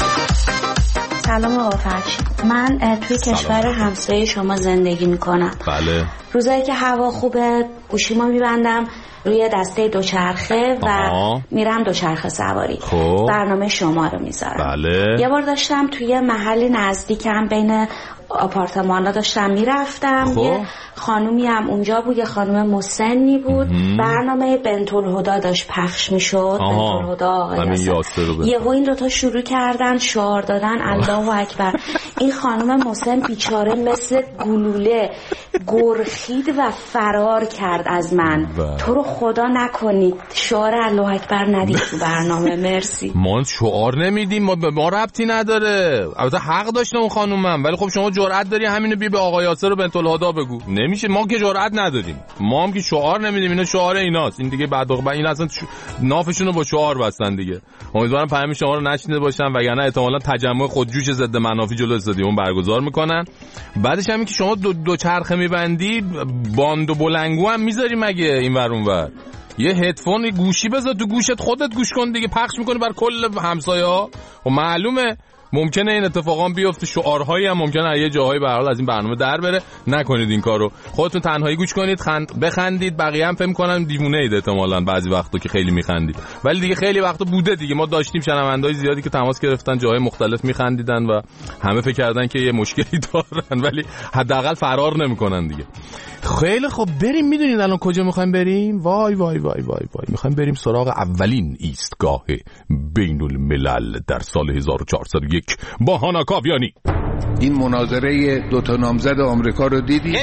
سلام آقا فرش، من توی کشور همسایه شما زندگی میکنم. بله. روزایی که هوا خوبه گوشیمو میبندم روی دسته دوچرخه و میرم دوچرخه سواری. برنامه شما رو میذارم. بله. یه بار داشتم توی محلی نزدیکم بین آپارتمانا داشتم میرفتم، یه خانومی هم اونجا بود، یه خانم مسنی بود. برنامه بنت‌الهدی داشت پخش میشد. بنت‌الهدی آقای یهو این دوتا شروع کردن شعار دادن الله اکبر. این خانم مسن بیچاره مثل گلوله گرخید و فرار کرد از من. تو رو خدا نکنید شعار الله اکبر ندید تو برنامه. مرسی. ما شعار نمیدیم، ما ربطی نداره. البته حق داشته اون خانومم، ولی خب شما جرأت داری همینو بی به آقا یاسر و بنت‌الهدی بگو. نمیشه، ما که جرأت نداریم، ما هم که شعار نمیدیم. اینا شعار ایناست. این دیگه بعد این اصلا نافشون رو با شعار بستن دیگه. امیدوارم پیام شما رو نشنیده باشن، وگرنه احتمالاً تجمع خودجوش ضد منافی جلوی استادیوم برگزار میکنن. بعدش همین که شما دو چرخه میبندی باند و بلنگو هم میذاری مگه این ور اون ور؟ یه هدفون گوشی بذار تو گوشت خودت گوش کن دیگه، پخش میکنی بر کل همسایه‌ها. و معلومه ممکنه این اتفاقا بیفته، شعارهایی هم ممکنه یه جاهایی به هر حال از این برنامه در بره. نکنید این کارو، خودتون تنهایی گوش کنید، بخندید، بقیه هم فهم کنن دیوونه اید احتمالاً بعضی وقتا که خیلی میخندید، ولی دیگه خیلی وقتا بوده دیگه. ما داشتیم شنوندای زیادی که تماس گرفتن جاهای مختلف میخندیدن و همه فکر کردن که یه مشکلی دارن ولی حداقل فرار نمیکنن دیگه. خیلی خب بریم. میدونید الان کجا میخوایم بریم؟ وای وای وای وای وای، میخوایم بریم سراغ اولین ایستگاه بین الملل در سال 1401 با هانا کاویانی. این مناظره دوتا نامزد آمریکا رو دیدی؟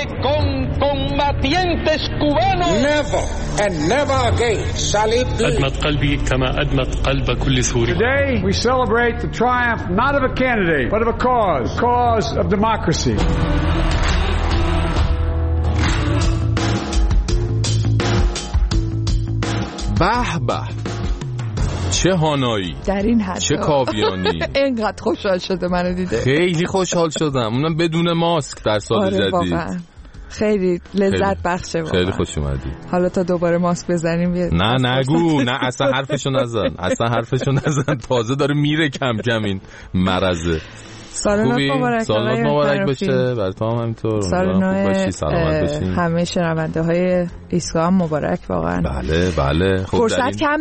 Never and never again shall it be. أدمت قلبي كما أدمت قلب كل سوري. Today we celebrate the triumph not of a candidate but of a cause of democracy. به به، چه هانایی در این حد، چه کاویانی. اینقدر خوشحال شده منو دیده. خیلی خوشحال شدم، اونم بدون ماسک در سال جدید. واقعا خیلی لذت بخشه واقعا. خیلی خوش اومدی. حالا تا دوباره ماسک بزنیم نه نگو، نه اصلا حرفشو نزن، تازه داره میره کم کم این مرضه. سال نو مبارک باشه برای تو هم همینطور. سال نو سلامت باشین. همه شنونده های ایستگاه مبارک واقعا. بله. فرصت کم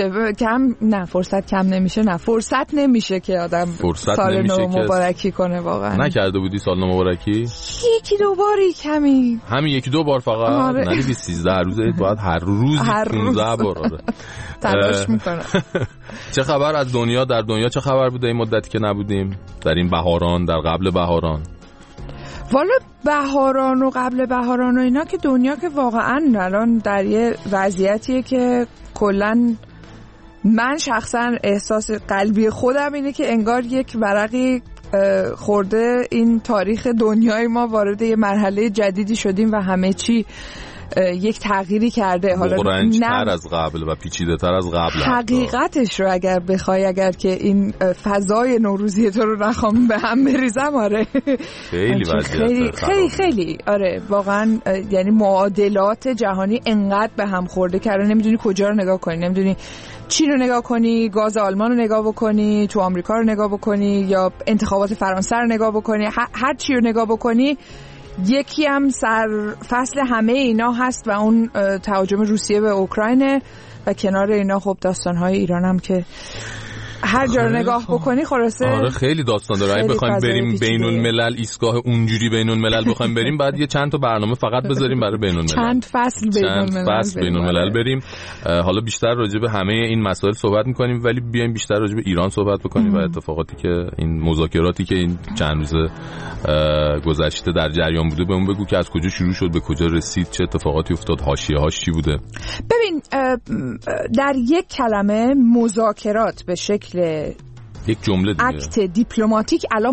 نمیشه که آدم سال نو مبارکی کنه واقعا. نکرده بودی سال نو مبارکی؟ یکی دو باری کمی، همین یکی دو بار فقط. نه 13 روزه باید هر روز 15 بار. تلاش میکنم. چه خبر از دنیا؟ در دنیا چه خبر بوده این مدتی که نبودیم در این بهاران، در قبل بهاران؟ والا بهاران و قبل بهاران و اینا که دنیا که واقعا الان در یه وضعیتیه که کلن من شخصا احساس قلبی خودم اینه که انگار یک ورقی خورده این تاریخ دنیای ما، وارد یه مرحله جدیدی شدیم و همه چی یک تغییری کرده. حالا بغرنج‌تر از قبل و پیچیده‌تر از قبل. حقیقتش رو اگر بخوای، اگر که این فضای نوروزی تو رو نخوام به هم بریزم، آره خیلی خیلی آره واقعا. یعنی معادلات جهانی انقدر به هم خورده که نمیدونی کجا رو نگاه کنی، نمیدونی چین رو نگاه کنی، گاز آلمان رو نگاه بکنی، تو آمریکا رو نگاه بکنی، یا انتخابات فرانسه رو نگاه بکنی. هر چی رو نگاه بکنی یکی هم فصل همه اینا هست و اون تهاجم روسیه به اوکراینه و کنار اینا خب داستان‌های ایران هم که هر جا نگاه بکنی خلاصه آره خیلی داستان داره. اگه بخوایم بریم بین الملل ایستگاه اونجوری بین الملل بخوایم بریم بعد یه چند تا برنامه فقط بذاریم برای بین الملل، چند فصل بین الملل بریم. حالا بیشتر راجع به همه این مسائل صحبت می‌کنیم ولی بیایم بیشتر راجع به ایران صحبت بکنیم و اتفاقاتی که این مذاکراتی که این چند روز گذشته در جریان بوده بهمون بگو که از کجا شروع شد به کجا رسید، چه اتفاقاتی افتاد، حاشیه‌هاش چی بوده. ببین در یک کلمه مذاکرات به شکل یک جمله دیگه اکت دیپلماتیک الان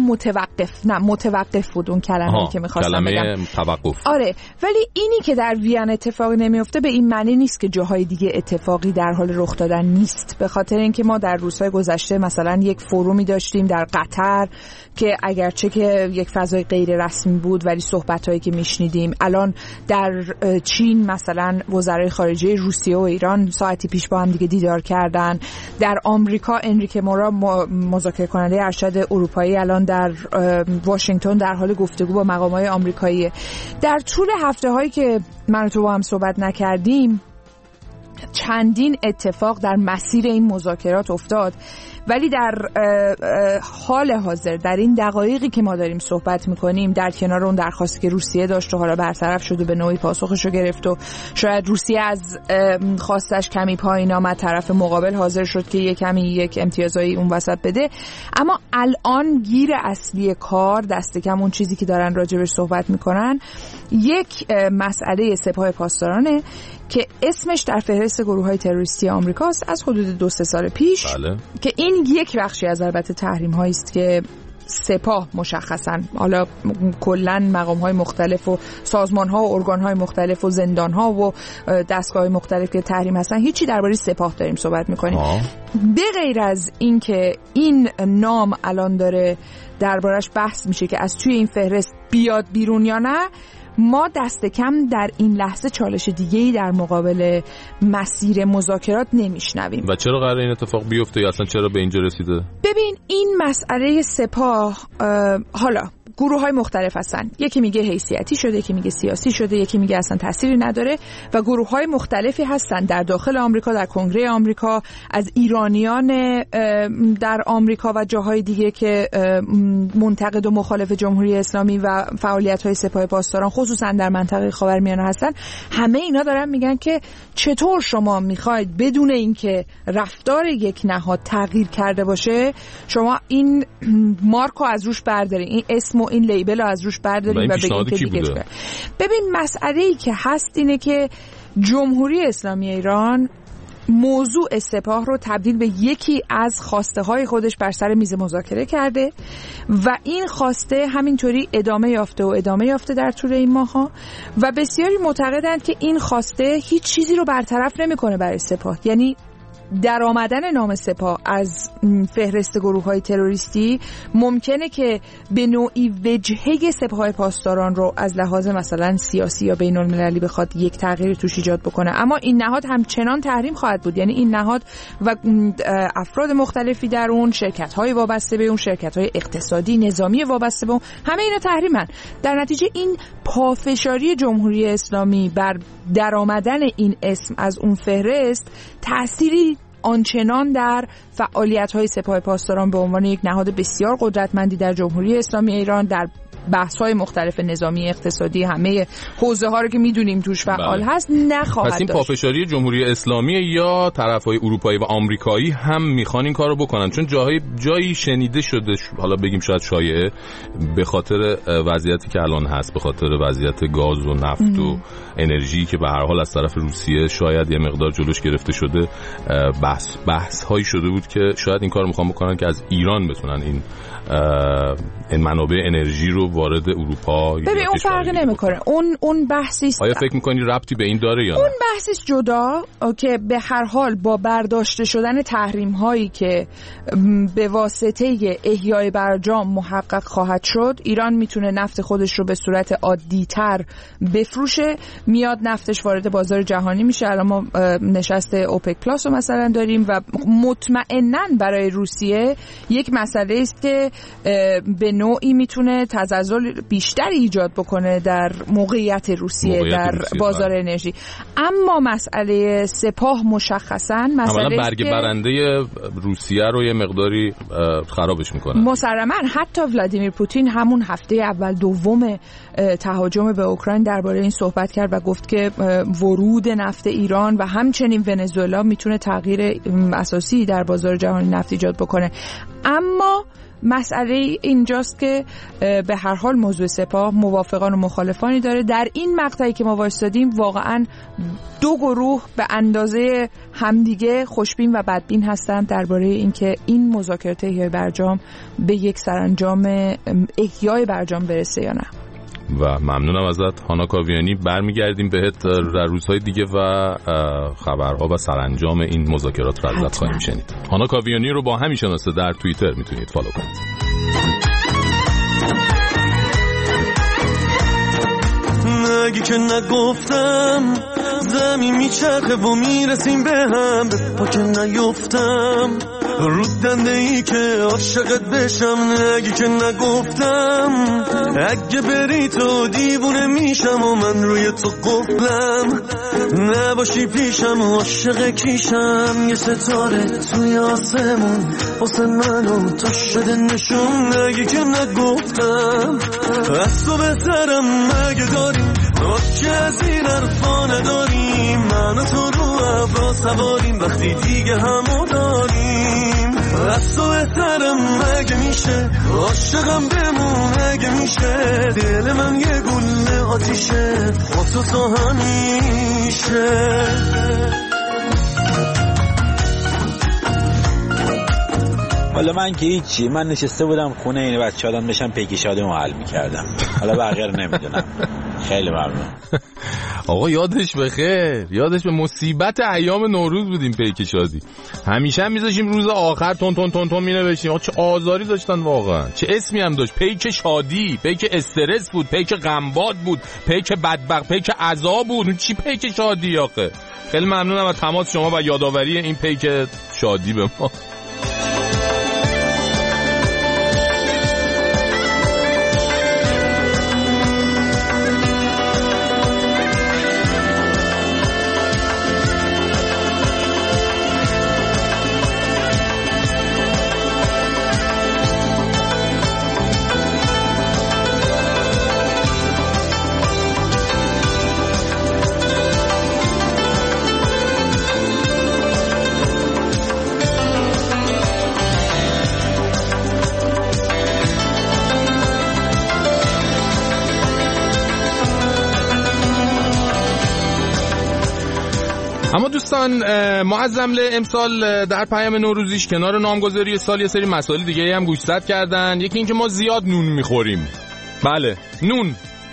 متوقف بود اون کلمه‌ای که می‌خواستم بگم، کلمه توقف. آره ولی اینی که در وین اتفاقی نمیفته به این معنی نیست که جاهای دیگه اتفاقی در حال رخ دادن نیست. به خاطر اینکه ما در روزهای گذشته مثلا یک فرومی داشتیم در قطر که اگرچه که یک فضای غیر رسمی بود ولی صحبتایی که میشنیدیم، الان در چین مثلا وزرای خارجه روسیه و ایران ساعتی پیش با هم دیگه دیدار کردن، در آمریکا انریکه مورا مذاکره کننده ارشد اروپایی الان در واشنگتن در حال گفتگو با مقامات آمریکایی. در طول هفته هایی که من و تو با هم صحبت نکردیم چندین اتفاق در مسیر این مذاکرات افتاد، ولی در حال حاضر در این دقایقی که ما داریم صحبت میکنیم در کنار اون درخواستی که روسیه داشت و حالا برطرف شد و به نوعی پاسخش رو گرفت و شاید روسیه از خواستش کمی پایین آمد، طرف مقابل حاضر شد که یک امتیازایی اون وسط بده، اما الان گیر اصلی کار دست کم اون چیزی که دارن راجبش صحبت میکنن یک مسئله سپاه پاسدارانه که اسمش در فهرست گروه‌های تروریستی آمریکاست از حدود 2-3 سال پیش. بله. که این یک بخشی از البته تحریم‌هایی است که سپاه مشخصاً، حالا کلاً مقام‌های مختلف و سازمان‌ها و ارگان‌های مختلف و زندان‌ها و دستگاه‌های مختلف که تحریم هستن، هیچی درباره سپاه داریم صحبت می‌کنیم. به غیر از این که این نام الان داره دربارش بحث میشه که از توی این فهرست بیاد بیرون یا نه، ما دست کم در این لحظه چالش دیگه‌ای در مقابل مسیر مذاکرات نمیشنویم. و چرا قراره این اتفاق بیفته یا اصلا چرا به اینجا رسیده؟ ببین این مسئله سپاه حالا گروه‌های مختلف هستن، یکی میگه حیثیتی شده، یکی میگه سیاسی شده، یکی میگه اصلا تأثیری نداره و گروه‌های مختلفی هستن در داخل آمریکا، در کنگره آمریکا، از ایرانیان در آمریکا و جاهای دیگه که منتقد و مخالف جمهوری اسلامی و فعالیت‌های سپاه پاسداران خصوصا در منطقه خاورمیانه هستن. همه اینا دارن میگن که چطور شما میخواید بدون اینکه رفتار یک نهاد تغییر کرده باشه شما این مارکو از روش بردارین، این اسم و این لیبل رو از روش بردارین و بگین که دیگه. ببین مسئله‌ای که هست اینه که جمهوری اسلامی ایران موضوع سپاه رو تبدیل به یکی از خواسته های خودش بر سر میز مذاکره کرده و این خواسته همینطوری ادامه یافته در طول این ماها و بسیاری معتقدند که این خواسته هیچ چیزی رو برطرف نمیکنه برای سپاه. یعنی در آمدن نام سپاه از فهرست گروه‌های تروریستی ممکنه که به نوعی وجهه سپاه پاسداران رو از لحاظ مثلا سیاسی یا بین‌المللی بخواد یک تغییر توش ایجاد بکنه، اما این نهاد همچنان تحریم خواهد بود. یعنی این نهاد و افراد مختلفی در اون، شرکت‌های وابسته به اون، شرکت‌های اقتصادی نظامی وابسته به اون، همه اینا تحریمن. در نتیجه این پافشاری جمهوری اسلامی بر درآمدن این اسم از اون فهرست تأثیری آنچنان در فعالیت‌های سپاه پاسداران به عنوان یک نهاد بسیار قدرتمندی در جمهوری اسلامی ایران در بحث‌های مختلف نظامی، اقتصادی، همه حوزه‌ها رو که می‌دونیم توش فعال هست نخواهد داشت. پس این پافشاری جمهوری اسلامی یا طرف‌های اروپایی و آمریکایی هم می‌خوان این کارو بکنن؟ چون جایی شنیده شده، حالا بگیم شاید شایعه، به خاطر وضعیتی که الان هست، به خاطر وضعیت گاز و نفت و انرژی که به هر حال از طرف روسیه شاید یه مقدار جلوش گرفته شده، بحث‌هایی شده بود که شاید این کارو می‌خوان بکنن که از ایران بتونن این منابع انرژی رو وارد اروپا. ببین اون فرقی نمیکنه، اون بحثی است. آیا فکر میکنی ربطی به این داره یا نه؟ اون بحثی جدا که به هر حال با برداشته شدن تحریم هایی که به واسطه احیای برجام محقق خواهد شد، ایران میتونه نفت خودش رو به صورت عادی تر بفروشه، میاد نفتش وارد بازار جهانی میشه. الان ما نشست اوپک پلاس رو مثلا داریم و مطمئناً برای روسیه یک مسئله است که به نوعی میتونه تزلزل بیشتری ایجاد بکنه در موقعیت روسیه در بازار انرژی. اما مسئله سپاه مشخصاً مسئله برگ برنده روسیه رو یه مقداری خرابش میکنه. مسلماً حتی ولادیمیر پوتین همون هفته اول دوم تهاجم به اوکراین درباره این صحبت کرد و گفت که ورود نفت ایران و همچنین ونزوئلا میتونه تغییر اساسی در بازار جهانی نفت ایجاد بکنه. اما مسئله اینجاست که به هر حال موضوع سپاه موافقان و مخالفانی داره. در این مقطعی که ما وایسادیم واقعا دو گروه به اندازه همدیگه خوشبین و بدبین هستند درباره اینکه این مذاکرات احیای برجام به یک سرانجام احیای برجام برسه یا نه. و ممنونم ازت هانا کاویانی. برمیگردیم بهت در روزهای دیگه و خبرها و سرانجام این مذاکرات رو ازت خواهیم شنید. هانا کاویانی رو با همین شناسه در توییتر میتونید فالو کنید. نگی که نگفتم زمین میچرخه و میرسیم به هم، به پا که نیفتم رو دنده ای که عاشقت بشم. نگی که نگفتم اگه بری تو دیوونه میشم و من روی تو قفلم، نباشی پیشم عاشق کیشم. یه ستاره توی آسمون واسه من و تو شده نشون. نگی که نگفتم از تو بهترم مگه داریم که از این حرفا نداریم. من و تو رو ابرا سواریم وقتی دیگه همو داریم. از تو بهترم مگه میشه عاشقم بمون اگه میشه. دل من یه گله آتیشه با تو همیشه. حالا من که هیچی، من نشسته بودم خونه این بچه‌ها دادن بشم پیکی شادیمو حل می‌کردم. حالا بقیه رو نمیدونم. خیلی ممنون. آقا یادش بخیر، یادش به مصیبت ایام نوروز بودیم پیک شادی. همیشه هم میذاشیم روز آخر تون تون تون تون مینوشتیم. آقا چه آزاری داشتن واقعا. چه اسمی هم داشت. پیک شادی، پیک استرس بود، پیک غمباد بود، پیک بدبخت، پیک عذاب بود. چی پیک شادی آخه؟ خیلی ممنونم از تماس شما و یادآوری این پیک شادی به ما. اما دوستان معظمله امسال در پیام نوروزیش کنار نامگذاری سال یه سری مسائل دیگه هم گوشزد کردن. یکی اینکه ما زیاد نون میخوریم. بله نون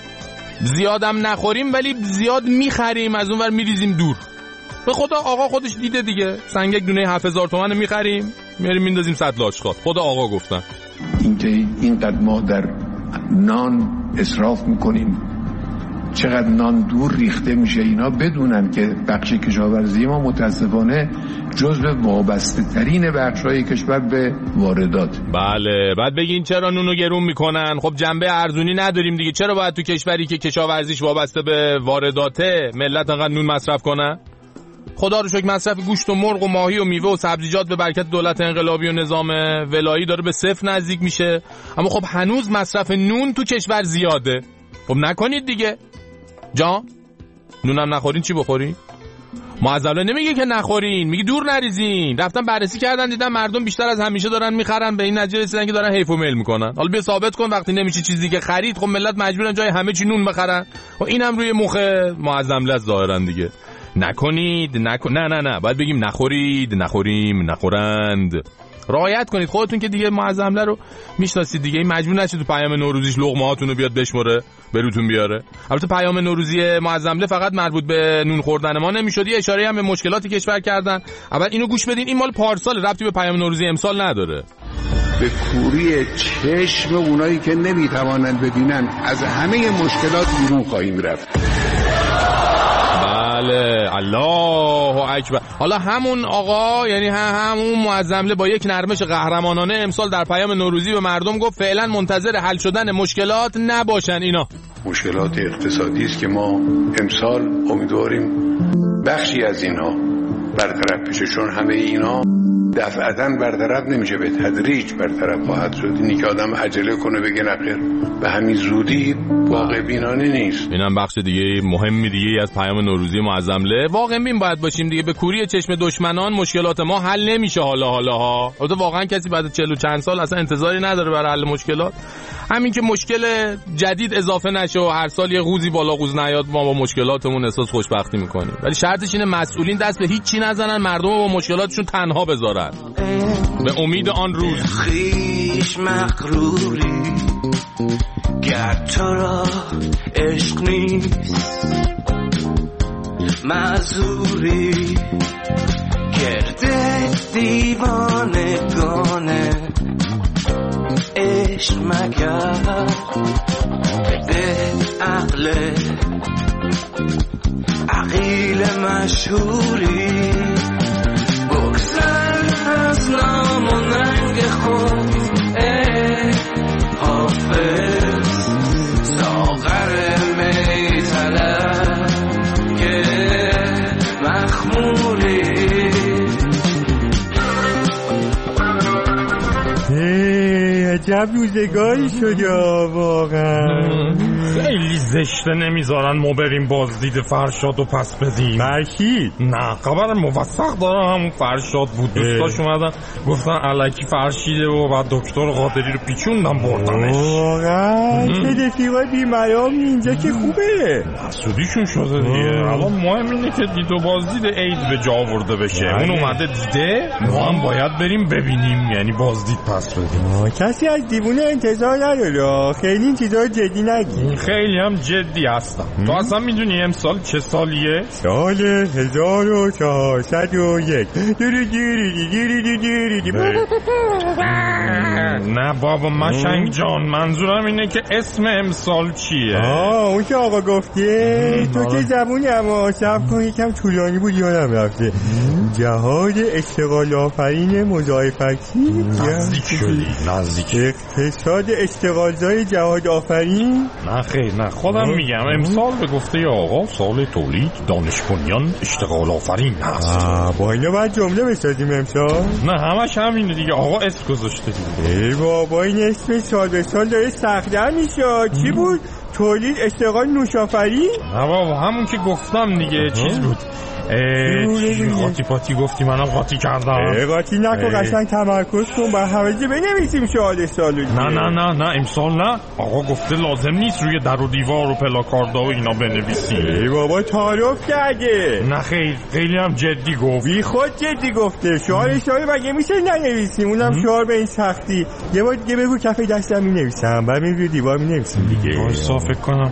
زیادم نخوریم ولی زیاد میخریم، از اونور میریزیم دور. به خدا آقا خودش دیده دیگه، سنگک دونه 7000 تومان میخریم میاریم میندازیم سطل آشغال. خدا آقا گفتن اینکه اینقدر ما در نان اسراف میکنیم، چقدر نان دور ریخته میشه، اینا بدونن که بخش کشاورزی ما متاسفانه جزو وابسته ترین بخش‌های کشور به واردات. بله بعد بگین چرا نونو گرون میکنن؟ خب جنبه ارزونی نداریم دیگه. چرا باید تو کشوری که کشاورزیش وابسته به وارداته ملت انقدر نون مصرف کنن؟ خدا رو شکر مصرف گوشت و مرغ و ماهی و میوه و سبزیجات به برکت دولت انقلابی و نظام ولایی داره به صفر نزدیک میشه، اما خب هنوز مصرف نون تو کشور زیاده. خب نکنید دیگه. جان نونم نخورین چی بخورین؟ معظمه نمیگه که نخورین، میگه دور نریزین. رفتن بررسی کردن دیدن مردم بیشتر از همیشه دارن میخرن، به این نتیجه رسیدن که دارن حیف و میل میکنن. حالا بیا ثابت کن وقتی نمیشه چیزی که خرید، خب ملت مجبورن جای همه چی نون بخرن. و اینم روی مخ معظمه ظاهرا دیگه. نکنید نه باید بگیم نخورید، نخوریم، نخورند. رعایت کنید خودتون که دیگه معظمه رو میشناسید دیگه. این مجبور نشید تو پیام نوروزیش لقمه هاتون رو بیاد بشمره بروتون بیاره. البته پیام نوروزی معظمه فقط مربوط به نون خوردن ما نمیشد، یه اشاره هم به مشکلات کشور کردن. اول اینو گوش بدین، این مال پارسال، ربطی به پیام نوروزی امسال نداره. به کوری چشم اونایی که نمیتوانند ببینن از همه مشکلات بیرون خواهیم رفت. بله الله اکبر. حالا همون آقا یعنی همون معظمله با یک نرمش قهرمانانه امسال در پیام نوروزی به مردم گفت فعلا منتظر حل شدن مشکلات نباشن. اینا مشکلات اقتصادی است که ما امسال امیدواریم بخشی از اینها برطرف بشه، چون همه اینا دفعتاً برطرف نمیشه، به تدریج برطرف خواهد شد. اینی که آدم عجله کنه بگه نخیر به همین زودی واقع بینانه نیست. اینم بخش دیگه مهمی دیگه از پیام نوروزی معظمله. واقع بین باید باشیم دیگه، به کوری چشم دشمنان مشکلات ما حل نمیشه. حالا البته واقعا کسی بعد 40 و چند سال اصلا انتظاری نداره برای حل مشکلات. همین که مشکل جدید اضافه نشه و هر سال یه قوزی بالا قوز نیاد ما با مشکلاتمون احساس خوشبختی میکنیم. ولی شرطش اینه مسئولین دست به هیچی نزنن، مردم با مشکلاتشون تنها بذارن به امید آن روز. خیش مغروری گر تو را عشق نیست، معذوری گرده دیوانگانه عشق مگر به عقل عقیل مشهوری. بگذر از نام و ننگ خود حافظ، ساغر می طلب که مخموری. عجب روزگاری شد واقعا. خیلی زشته نمیذارن ما بریم بازدید فرشاد و پس بدیم. فرشید؟ نه خبر موثق دارم همون فرشاد بود. دوستاش اومدن گفتن الکی فرشیده و بعد دکتر قادری رو پیچوندن بردنش. واقعا چه رفیقای بی‌مرام اینجا که خوبه. مسئولیشون شده دیگه. الان مهم اینه که دید و بازدید عید به جا آورده بشه. اون اومده دیده، ما هم باید بریم ببینیم، یعنی بازدید پس بدیم. کسی از دیوونه انتظار نداره، خیلی این چیزا جدی نگی. خیلی هم جدی هستم. تو اصلا میدونی امسال چه سالیه؟ سال 1401. نه بابا مشنگ جان، منظورم اینه که اسم امسال چیه؟ اون که آقا گفته. تو که زبونی اما صبر کن، یکم طولانی بود یادم رفته. جهاد اشتغال آفرین مضاعفتی. نزدیک شدی. اقتصاد اشتغالزای جهاد آفرین. نه خیر نه، خودم میگم امسال به گفته آقا سال تولید دانش بنیان اشتغال آفرین هست. با اینا باید جمله بسازیم امسال. نه همش همینه دیگه، آقا اسم گذاشته دیگه. ای بابا این اسم سال به سال داره سخت‌تر میشه. چی بود؟ تولید اشتغال نوشافرین؟ نه بابا همون که گفتم دیگه. چیز بود قاطی پاتی گفتی منم قاطی کردم. قاطی نکن، قشنگ تمرکز کن، با حوضی بنویسیم شهاده سالو. نه امسال نه، آقا گفته لازم نیست روی در و دیوار و پلاکاردا و اینا بنویسیم. ای بابا تعارف کرده. نه خیر خیلی هم جدی گفت. بی خود جدی گفته. شعار مگه میشه ننویسیم؟ اونم شعار به این سختی. یه بار دیگه بگو کف دستم مینویسم، بعد روی دیوار مینویسیم دیگه. وایسا فکر کنم.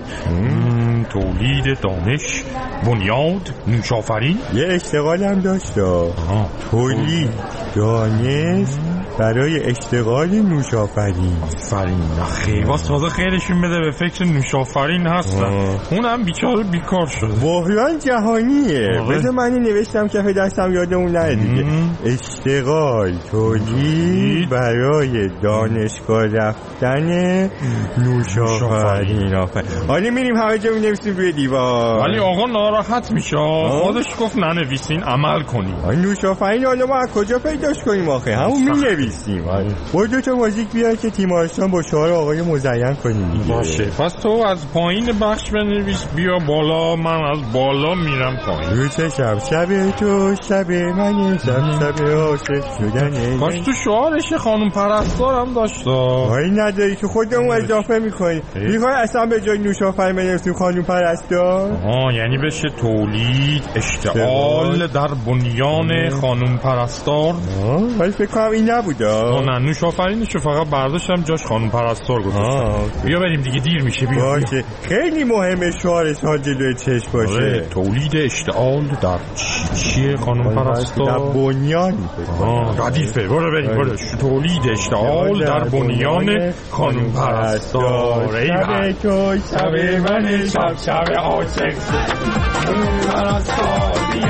تولید دانش بنیاد نوشافرین. یه اشتغال هم داشت. تولید دانش برای اشتغال نوشافرین. آفرین. خیلی واسه خیرشون بده، به فکر نوشافرین هستن. اونم بیچاره بیکار شد. بحران جهانیه. بذار من نوشتم کف دستم یادمون نره دیگه. اشتغال تولید برای دانشگاه رفتن نوشافرین. حالا میریم همه جا می‌نویسیم روی دیوار. ولی آقا ناراحت میشه. خودش گفت ننویسین، عمل کنیم. نوشافرین حالا ما از کجا پیداش کنیم آخه؟ همون می‌نویسیم. برو دو تا موزیک بیار که تیمارستان با شعار آقای مزین کنیم. باشه پس تو از پایین بخش بنویس بیا بالا، من از بالا میرم پایین. روز شب تو شب من، شب عاشق شدن. کاش تو شعارش خانم پرستارم داشت. وای نداری که خودمون اضافه می‌کنیم. می‌خوای اصلا به جای نوشافرین بنویسیم خانم پرستار؟ یعنی بشه تولید اشتغال در بنیان خانم پرستار. ولی فکر کنم این نبود. بودا؟ نه نوش آفرینشو فقط برداشتم جاش خانم پرستار گذاشتم. بیا بریم دیگه دیر میشه. باشه خیلی مهمه شعار سال جلوی چشم باشه. تولید اشتعال در چیه خانم پرستار؟ در بنیان. ردیفه. برو بریم. تولید اشتعال در بنیان خانم پرستار. شب تو شب من شب عاشق پرستار